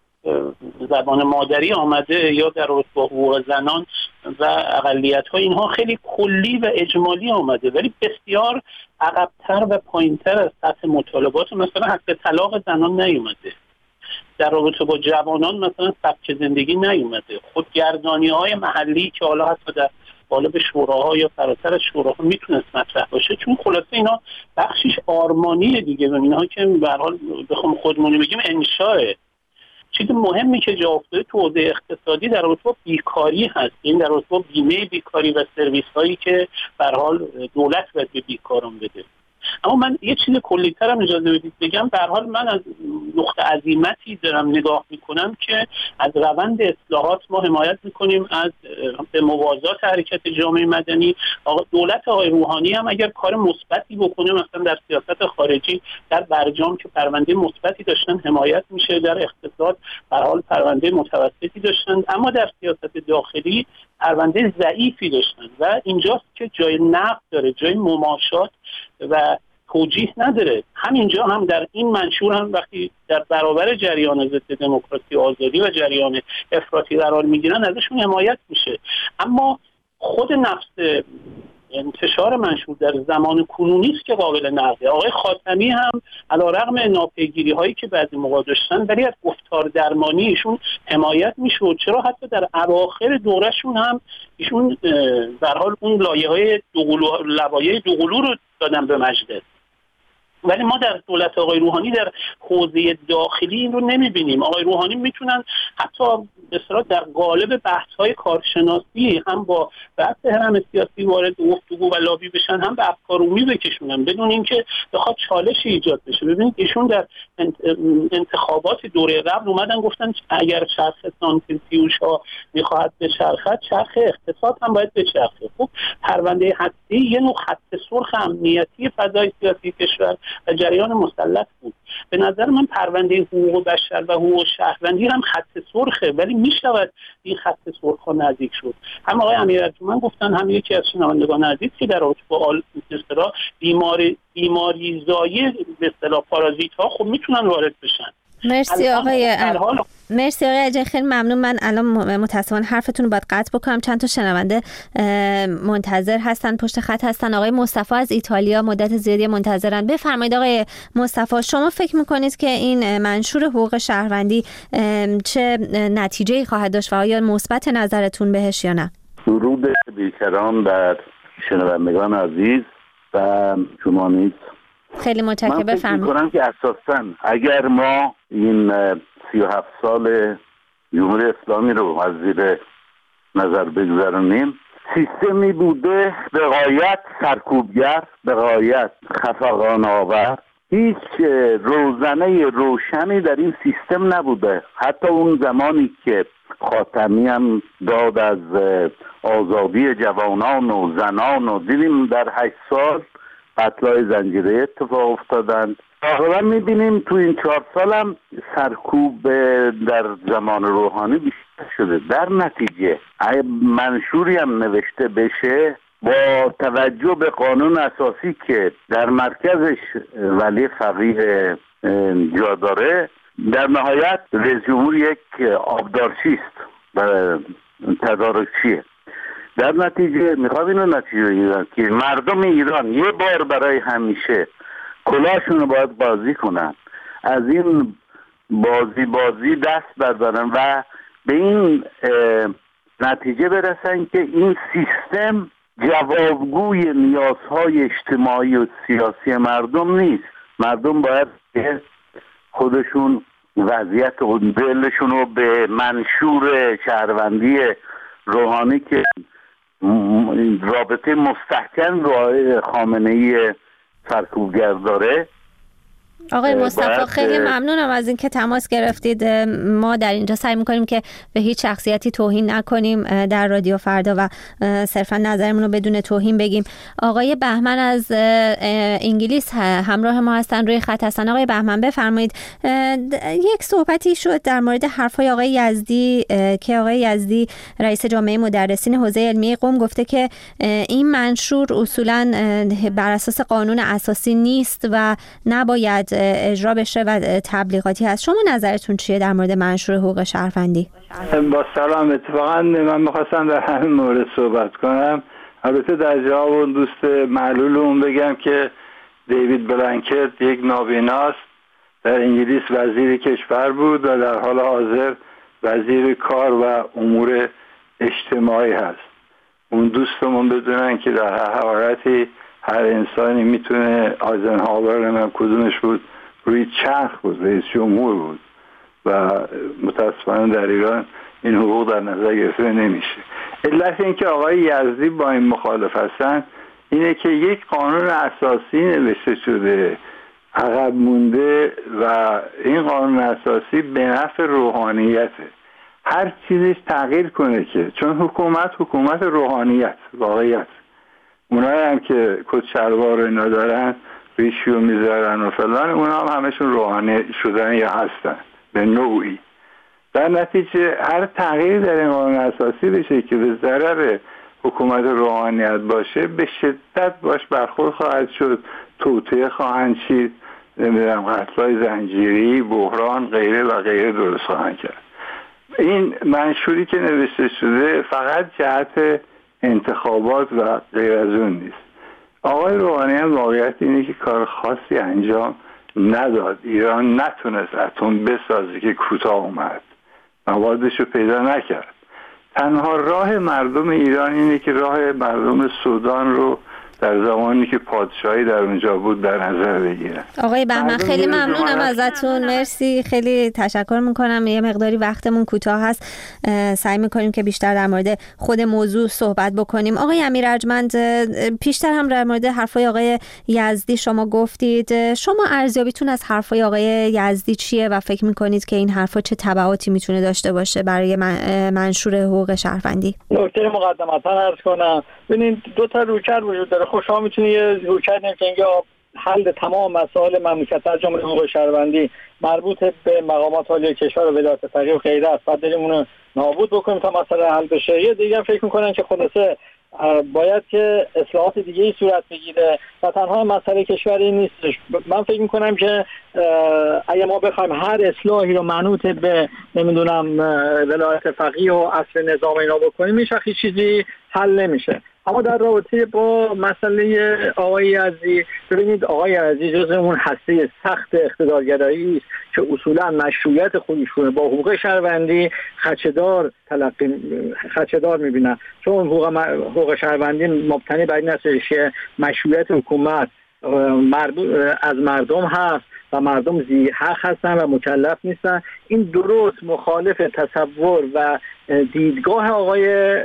G: زبان مادری آمده یا در رابطه با حقوق زنان و اقلیت‌ها، اینها خیلی کلی و اجمالی آمده، ولی بسیار عقب‌تر و پایین‌تر از سطح مطالبات. مثلا حق طلاق زنان نیومده. در رابطه با جوانان مثلا سبک زندگی نیومده. خودگردانی‌های محلی که حالا حتی در قالب شوراها یا فراتر از شوراها میتونست مطرح باشه، چون خلاصه اینا بخشش آرمانیه دیگه و اینها که به هر حال بخوام خودمونی بگیم انشاء. چیز مهمی که جا افتاده تو حوزه اقتصادی در رابطه با بیکاری هست، این در رابطه با بیمه بیکاری و سرویس هایی که به هر حال دولت باید به بیکاران بده. اما من یه چیز کلی‌تر هم اجازه بدید بگم. به هر حال من از نقطه عظیمتی دارم نگاه میکنم که از روند اصلاحات ما حمایت میکنیم از به موازات حرکت جامعه مدنی. دولت آقای روحانی هم اگر کار مثبتی بکنه، مثلا در سیاست خارجی در برجام که پرونده مثبتی داشتن حمایت میشه، در اقتصاد به هر حال پرونده متوسطی داشتن، اما در سیاست داخلی پرونده ضعیفی داشتن و اینجاست که جای نقد داره، جای مماشات و توجیه نداره. همینجا هم در این منشور هم وقتی در برابر جریان ضد دموکراسی آزادی و جریان افراطی قرار میگیرن ازشون حمایت میشه. اما خود نفس انتشار منشور در زمان کنونی است که قابل نقده. آقای خاتمی هم علیرغم ناپیگیری هایی که بعضی موقع داشتن ولی از گفتار درمانی ایشون حمایت میشد. چرا حتی در اواخر دورهشون هم ایشون به هر حال اون لایه‌های لوایح دوقلو رو دادن به مجلس. ولی ما در دولت آقای روحانی در حوزه داخلی این رو نمیبینیم. آقای روحانی میتونن حتی به اصطلاح در قالب بحث‌های کارشناسی هم با بحث هرم سیاسی وارد گفتگو و لابی بشن، هم به افکار عمومی بکشونن بدون اینکه بخواد چالشی ایجاد بشه. ببینید ایشون در انتخابات دوره قبل اومدن گفتن اگر چرخ سانتریفیوژها میخواهد بچرخد، چرخ اقتصاد هم باید بچرخه. خب پرونده هستی یه نوع خط سرخ امنیتی فضای سیاسی کشور و جریان مسلط بود. به نظر من پرونده حقوق بشر و حقوق شهروندی هم خط سرخه، ولی میشود این خط سرخ ها نزدیک شد. هم آقای امیرالجومن گفتن، هم یکی از شنوندگان عزیز که در رابطه با بیماری زایه به اصطلاح پارازیت ها خب میتونن وارد بشن.
E: مرسی آقای عجل، خیلی ممنون. من الان متاسفانه حرفتون رو باید قطع بکنم، چند تا شنونده منتظر هستن، پشت خط هستن. آقای مصطفی از ایتالیا مدت زیادی منتظرن. بفرمایید آقای مصطفی، شما فکر میکنید که این منشور حقوق شهروندی چه نتیجه‌ای خواهد داشت و آیا مثبت نظرتون بهش یا نه؟
K: درود بیکران بر شنوندگان عزیز و شما نیز.
E: خیلی متشکرم. بفرمایید. من فکر
K: می‌کنم که اساساً اگر ما این 37 سال جمهوری اسلامی رو از زیر نظر بگذارونیم، سیستمی بوده به غایت سرکوبگر، به غایت خفقان‌آور. هیچ روزنه روشنی در این سیستم نبوده. حتی اون زمانی که خاتمی هم داد از آزادی جوانان و زنان و دیدیم در 8 سال قتل‌های زنجیره اتفاق افتادند. تقریبا می‌بینیم تو این 4 سال هم سرکوب در زمان روحانی بیشتر شده. در نتیجه منشوری هم نوشته بشه با توجه به قانون اساسی که در مرکزش ولی فقیه جا داره، در نهایت رئیس جمهور یک آبدارچی است و تدارکچیه. در نتیجه میخوام اینو نتیجه بگیرم که مردم ایران یه بار برای همیشه کلاشون رو باید بازی کنن، از این بازی دست بردارن و به این نتیجه برسن که این سیستم جوابگوی نیازهای اجتماعی و سیاسی مردم نیست. مردم باید خودشون وضعیت و دلشون رو به منشور شهروندی روحانی که رابطه مستحکم رو خامنه‌ای سرکوبگر داره.
E: آقای مصطفی خیلی ممنونم از اینکه تماس گرفتید. ما در اینجا سعی می‌کنیم که به هیچ شخصیتی توهین نکنیم در رادیو فردا و صرفا نظرمون رو بدون توهین بگیم. آقای بهمن از انگلیس همراه ما هستن، روی خط هستن. آقای بهمن بفرمایید. یک صحبتی شد در مورد حرفای آقای یزدی که آقای یزدی رئیس جامعه مدرسین حوزه علمی قم گفته که این منشور اصولاً بر اساس قانون اساسی نیست و نباید اجرا بشه و تبلیغاتی هست. شما نظرتون چیه در مورد منشور حقوق شهروندی؟
L: با سلام. اتفاقا من می‌خواستم در همین مورد صحبت کنم. البته در جواب اون دوست معلولون بگم که دیوید بلانکت یک نابیناست، در انگلیس وزیر کشور بود و در حال حاضر وزیر کار و امور اجتماعی هست. اون دوستمون بدونن که در هر حالتی هر انسانی میتونه آیزنهاور کدومش بود روی چرخ بود، رئیس جمهور بود و متاسفانه در ایران این حقوق در نظر گرفته نمیشه. علت این که آقای یزدی با این مخالف هستن اینه که یک قانون اساسی نوشته شده عقب مونده و این قانون اساسی به نفع روحانیته. هر چیزش تغییر کنه که چون حکومت روحانیت واقعیت، اونایی هم که کت شلوار اینا دارن ریشیو میذارن و فلان، اونا هم همشون روحانی شدن یا هستن به نوعی. در نتیجه هر تغییر در این قانون اساسی بشه که به ضرر حکومت روحانیت باشه به شدت باش برخورد خواهد شد، توطئه خواهند شد، نمیدونم قتل‌های زنجیری، بحران، غیره و غیره درست خواهند کرد. این منشوری که نوشته شده فقط جهت انتخابات و غیر از اون نیست. آقای روحانی هم واقعیت اینه که کار خاصی انجام نداد. ایران نتونست اتم بسازه که کوتاه اومد، موادش رو پیدا نکرد. تنها راه مردم ایران اینه که راه مردم سودان رو در زمانی که پادشاهی در اونجا بود در نظر بگیرن.
E: آقای بهمن خیلی ممنونم ازتون، مرسی، خیلی تشکر میکنم. یه مقداری وقتمون کوتاه هست، سعی میکنیم که بیشتر در مورد خود موضوع صحبت بکنیم. آقای امیر ارجمند، پیشتر هم در مورد حرفای آقای یزدی شما گفتید، شما ارزیابیتون از حرفای آقای یزدی چیه و فکر میکنید که این حرفا چه تبعاتی میتونه داشته باشه برای منشور حقوق شهروندی؟
H: نکته مقدمتا عرض کنم، ببینید دو تا رویکرد وجود داره. خب شما میتونید یه رویکرد نگید یا حل تمام مسائل مملکت از جمله حقوق شهروندی مربوط به مقامات عالی کشور و ولایت فقیه و غیره است، بعد بریم اونو نابود بکنیم تا مسئله حل بشه. یه دیگه فکر میکنن که خلاصه باید که اصلاحات دیگه‌ای صورت بگیره و تنها مسئله کشوری نیستش. من فکر میکنم که اگه ما بخوایم هر اصلاحی رو منوط به نمیدونم ولایت فقیه و اصل نظام اینا بکنیم، هیچ چیزی حل نمیشه. اما در رابطه با مسئله آقای یزدی، ببینید آقای یزدی جز اون هسته سخت اقتدارگرایی است که اصولا مشروعیت خودشون با حقوق شهروندی خدشه‌دار میبینن، چون حقوق شهروندی مبتنی بر این است که مشروعیت حکومت از مردم هست و مردم ذی حق هستن و مکلف نیستن. این درست مخالف تصور و دیدگاه آقای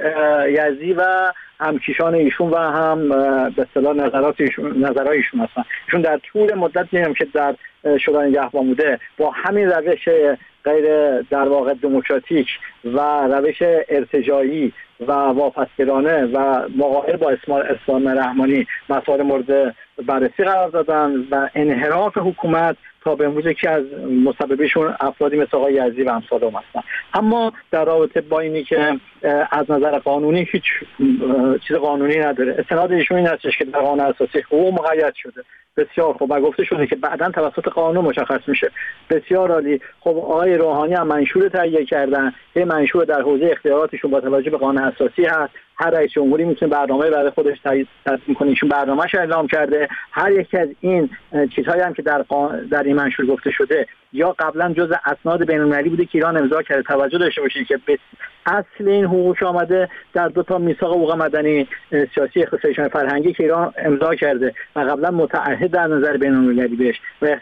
H: یزدی و همکیشان ایشون و هم به اصطلاح نظرایشون هستن. چون در طول مدتی هم که در شورای نگهبان بوده با همین روش غیر در واقع دموکراتیک و روش ارتجاعی و واپسگرانه و مغایر با اسلام رحمانی مسائل مورد بررسی قرار دادن و انحراف حکومت تا به امروز که از مسببشون افرادی مثل آقای یزدی و امثال هم هستن. اما در رابطه با اینی که از نظر قانونی هیچ چیز قانونی نداره، استناد ایشون این هستش که در قانون اساسی حقوق مقید شده. بسیار خوب، و گفته شده که بعداً توسط قانون مشخص میشه. بسیار عالی. خب آقای روحانی هم منشور تهیه کردن، یه منشور در حوزه اختیاراتشون با توجه به قانون اساسی هست. هر رئیس جمهوری میتونه برنامه برای خودش تصمیم کنه، ایشون برنامه‌اش اعلام کرده. هر یک از این چیزهایی هم که در این منشور گفته شده یا قبلا جزء اسناد بین‌المللی بوده که ایران امضا کرده. توجه داشته باشید که اصل این حقوق آمده در دو تا میثاق حقوق مدنی سیاسی اقتصادی فرهنگی که ایران امضا کرده و قبلا متعهد در نظر بین‌المللی بهش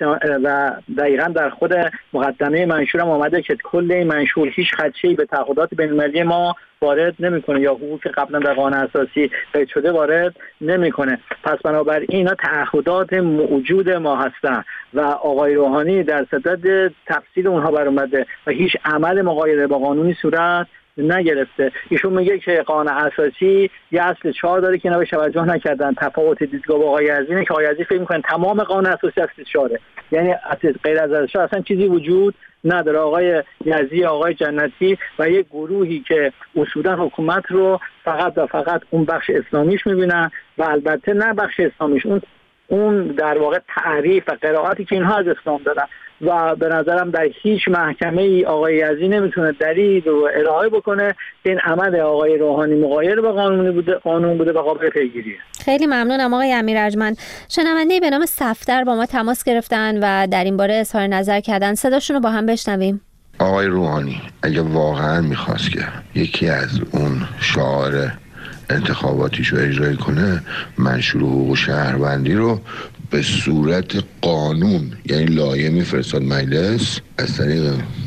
H: و دقیقاً در خود مقدمه منشور هم آمده که کل این منشور هیچ خدشه‌ای به تعهدات بین‌المللی ما وارد نمیکنه یا حقوقی که قبلا در قانون اساسی قید شده وارد نمیکنه. پس بنابراین اینا تعهدات موجود ما هستن و آقای روحانی در صدد تفصیل اونها برآمده و هیچ عمل مغایر با قانونی صورت نگرفته. ایشون میگه که قانون اساسی یه اصل 4 داره که اینا به توجه نکردن. تفاوت دیدگاه با آقای یزدی اینه که آقای یزدی فکر میکنه تمام قانون اساسی اصل 4 یعنی غیر از اصل 4 اصلا چیزی وجود نداره. آقای یزدی، آقای جنتی و یک گروهی که اصولا حکومت رو فقط و فقط اون بخش اسلامیش میبینن و البته نه بخش اسلامیش، اون در واقع تعریف و قرائتی که اینها از اسلام دارن و به نظرم در هیچ محکمه ای آقای یزدی نمیتونه دلیل رو ارائه بکنه که این عمل آقای روحانی مغایر با قانون بوده و قابل پیگیریه.
E: خیلی ممنونم آقای امیر ارجمند. شنونده‌ای به نام صفدر با ما تماس گرفتن و در این باره اظهار نظر کردن. صداشون رو با هم بشنویم.
M: آقای روحانی اگه واقعا میخواست که یکی از اون شعار انتخاباتیشو اجرایی کنه، منشور حقوق شهروندی رو به صورت قانون یعنی لایحه میفرستاد مجلس، از طریق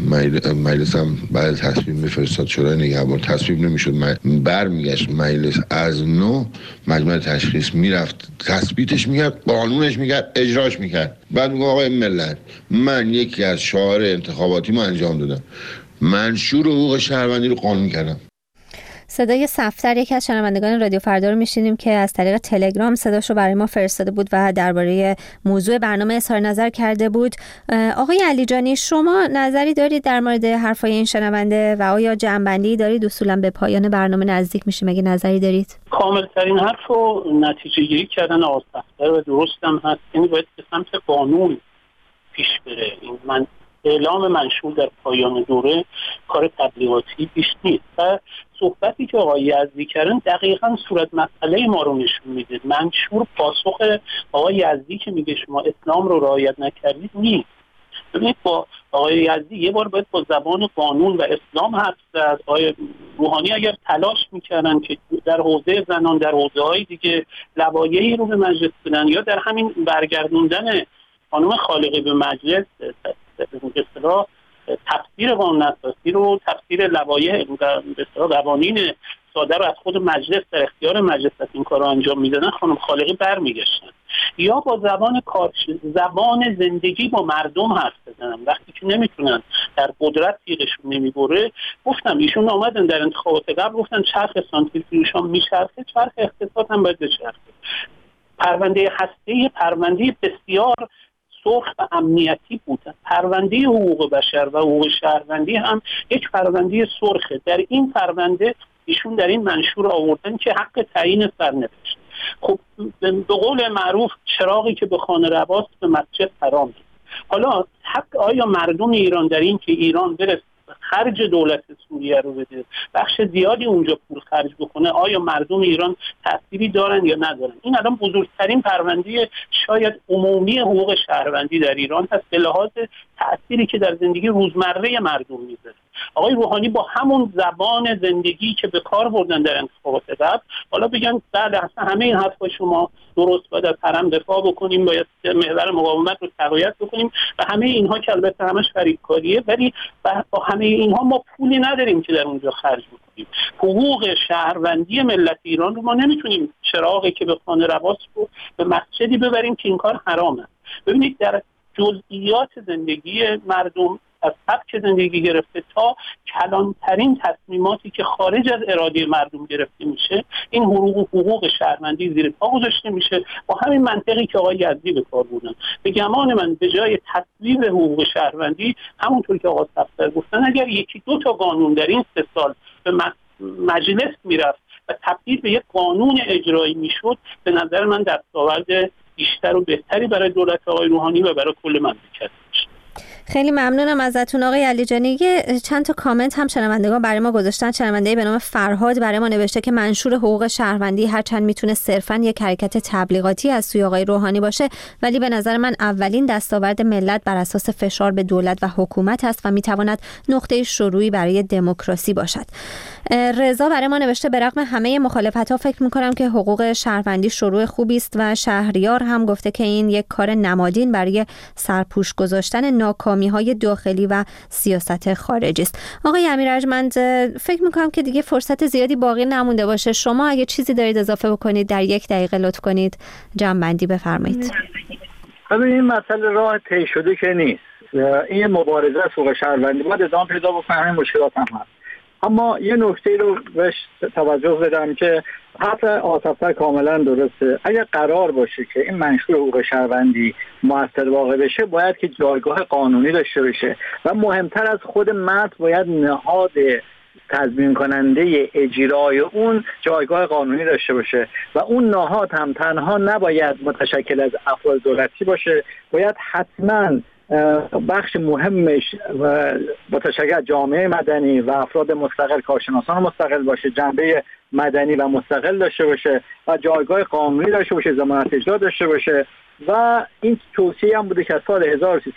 M: مجلس هم بعد تصویب میفرستاد شورای نگهبان، تصویب نمیشد برمیگشت مجلس از نو مجمع تشخیص میرفت تثبیتش میکرد، قانونش میکرد، اجراش میکرد. بعد میگه آقای ملت من یکی از شعار انتخاباتیمو انجام دادم، منشور حقوق شهروندی رو قانون کردم.
E: صدای صفدر یکی از شنوندگان رادیو فردا رو میشنیم که از طریق تلگرام صداش رو برای ما فرستاده بود و درباره موضوع برنامه اظهار نظر کرده بود. آقای علیجانی، شما نظری دارید در مورد حرفای این شنونده و آیا جنبندی دارید اصولا به پایان برنامه نزدیک میشیم؟ اگه نظری دارید.
G: کامل ترین حرف رو نتیجه گیری کردن آقای صفدر و درست هم هست، یعنی باید به سمت قانون پیش بره. من اعلام منشور در پایان دوره کار تبلیغاتی بیش نیست و صحبتی که آقای یزدی کردن دقیقاً صورت مسئله ما رو نشون میده. منشور پاسخ آقای یزدی که میگه شما اسلام رو رعایت نکردید نیست. ببینید با آقای یزدی یه بار باید با زبان قانون و اسلام حرف زد. آقای روحانی اگر تلاش میکردن که در حوزه زنان، در حوزه‌های دیگه لوایحی رو به مجلس بدن، یا در همین برگردوندن خانم خالقی به مجلس به اصطلاح تفسیر قانون اساسی رو، تفسیر لوایح به اصطلاح قوانین ساده رو از خود مجلس در اختیار مجلس این کار رو انجام میدادن، خانم خالقی برمیگشتن یا با زبان زندگی با مردم حرف بزنن. وقتی که نمیتونن، در قدرت تیغشون نمیبره، گفتم ایشون آمدن در انتخابات قبل گفتن چرخ سانتریفیوژها میچرخه، چرخ اقتصاد هم باید بچرخه. پرونده هسته‌ای پرونده بسیار سرخ و امنیتی بودن. پرونده حقوق بشر و حقوق شهروندی هم یک پرونده سرخه. در این پرونده ایشون در این منشور آوردن که حق تعیین سرنوشت. خب به قول معروف چراغی که به خانه رواست به مسجد حرام است. حالا حق آیا مردم ایران در این که ایران بره خرج دولت سوریه رو بده، بخش زیادی اونجا پول خرج بکنه، آیا مردم ایران تأثیری دارن یا ندارن؟ این الان بزرگترین پرونده شاید عمومی حقوق شهروندی در ایران هست به لحاظ تأثیری که در زندگی روزمره مردم میذاره. آقای روحانی با همون زبان زندگی که به کار بردن در انتخابات قبل، حالا بگن بله اصلا همه این حرفا شما درست، باید از حرم دفاع بکنیم، باید محور مقاومت رو تقویت بکنیم و همه اینها که البته همش فریبکاریه، ولی با همه اینها ما پولی نداریم که در اونجا خرج بکنیم. حقوق شهروندی ملت ایران رو ما نمیتونیم چراغی که به خانه رواست رو به مسجدی ببریم که این کار حرامه. ببینید در جزئیات زندگی مردم، از سبک زندگی گرفته تا کلانترین تصمیماتی که خارج از اراده مردم گرفته میشه، این حقوق شهروندی زیر پا گذاشته میشه با همین منطقی که آقای یزدی به کار بردن. به گمان من به جای تصویب حقوق شهروندی، همونطور که آقا صفدر گفتن، اگر یکی دو تا قانون در این 3 سال به مجلس میرفت و تبدیل به یک قانون اجرایی میشد، به نظر من دستاورد بیشتر و بهتری برای دولت آقای روحانی و برای کل مملکت میشه.
E: خیلی ممنونم ازتون آقای علیجانی. چند تا کامنت هم شنوندگان برای ما گذاشتن. شنونده به نام فرهاد برای ما نوشته که منشور حقوق شهروندی هرچند میتونه صرفاً یک حرکت تبلیغاتی از سوی آقای روحانی باشه، ولی به نظر من اولین دستاورد ملت بر اساس فشار به دولت و حکومت است و میتواند نقطه شروعی برای دموکراسی باشد. رضا برای ما نوشته به رغم همه مخالفت‌ها فکر می‌کنم که حقوق شهروندی شروع خوبی است و شهریار هم گفته که این یک کار نمادین برای سرپوش گذاشتن ناکامی‌های داخلی و سیاست خارجی است. آقای امیر ارجمند، فکر می‌کنم که دیگه فرصت زیادی باقی نمونده باشه. شما اگه چیزی دارید اضافه بکنید در 1 دقیقه لطف کنید جمع‌بندی بفرمایید.
H: این مسئله راه طی شده که نیست. این مبارزه از حقوق شهروندی باید ادامه پیدا بکنه، همین مشکلات هم هست. اما یه نکته رو بهش توجه بدم که حرف آصف‌زر کاملا درسته. اگر قرار باشه که این منشور حقوق شهروندی مؤثر واقع بشه، باید که جایگاه قانونی داشته باشه و مهمتر از خود متن باید نهاد تضمین کننده اجرای اون جایگاه قانونی داشته باشه و اون نهاد هم تنها نباید متشکل از افراد دولتی باشه، باید حتما بخش مهمش و متشکل از جامعه مدنی و افراد مستقل، کارشناسان مستقل باشه، جنبه مدنی و مستقل داشته باشه و جایگاه قانونی داشته باشه، ضمانت اجرا داشته باشه. و این توصیه هم بوده که از سال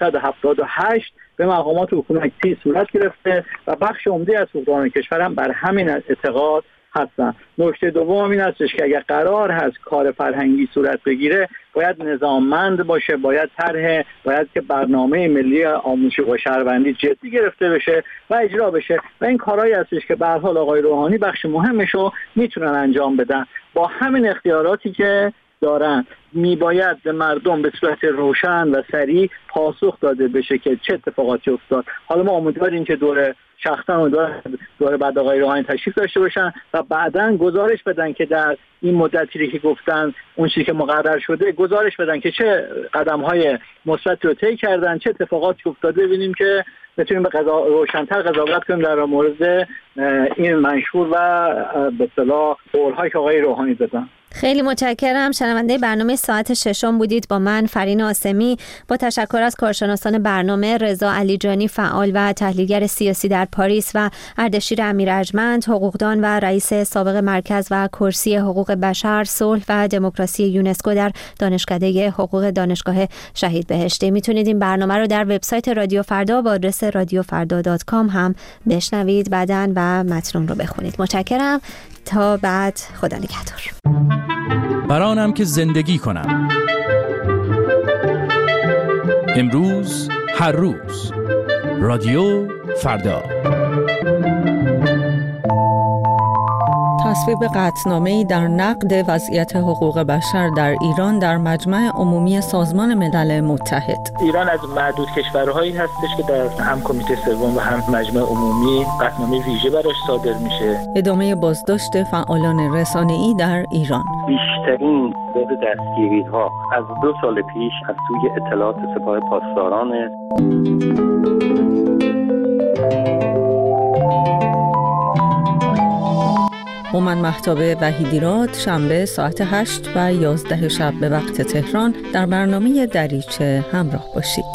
H: 1378 به مقامات حکومتی صورت گرفته و بخش عمده از حقوقدانان کشور هم بر همین اعتقاد هستن. نکته دوم این هستش که اگر قرار هست کار فرهنگی صورت بگیره، باید نظاممند باشه، باید که برنامه ملی آموزش و شهروندی جدی گرفته بشه و اجرا بشه و این کارهایی هستش که به هر حال آقای روحانی بخش مهمش رو میتونن انجام بدن. با همین اختیاراتی که دارن میباید به مردم به صورت روشن و سریع پاسخ داده بشه که چه اتفاقاتی افتاد. حالا ما امیدواریم که شخصا دوره بعد آقای روحانی تشریف داشته باشن و بعداً گزارش بدن که در این مدتی که گفتن اون چیزی که مقرر شده، گزارش بدن که چه قدم‌های مثبتی رو طی کردن، چه اتفاقاتی افتاده، ببینیم که بتونیم به روشن‌تر قضاوت کنیم در مورد این منشور و به اصطلاح قول‌هایی که آقای روحانی دادن.
E: خیلی متشکرم. شنونده برنامه ساعت ششم بودید با من فرین آسمی. با تشکر از کارشناسان برنامه رضا علیجانی فعال و تحلیلگر سیاسی در پاریس و اردشیر امیرارجمند حقوقدان و رئیس سابق مرکز و کرسی حقوق بشر صلح و دموکراسی یونسکو در دانشکده حقوق دانشگاه شهید بهشتی. میتونید این برنامه رو در وبسایت رادیو فردا با آدرس radiofarda.com هم بشنوید بعداً و متن رو بخونید. متشکرم. تا بعد، خدا نگهدار.
N: برانم که زندگی کنم. امروز هر روز. رادیو فردا.
O: تصویب قطعنامه‌ای در نقد وضعیت حقوق بشر در ایران در مجمع عمومی سازمان ملل متحد.
P: ایران از معدود کشورهایی هستش که در هم کمیته سوم و هم مجمع عمومی قطعنامه ویژه براش صادر میشه.
O: ادامه بازداشت فعالان رسانه‌ای در ایران.
C: بیشترین تعداد دستگیری‌ها از 2 سال پیش از سوی اطلاعات سپاه پاسداران.
O: هومن مهتاب وحیدیراد شنبه ساعت 8 و 11 شب به وقت تهران در برنامه دریچه همراه باشید.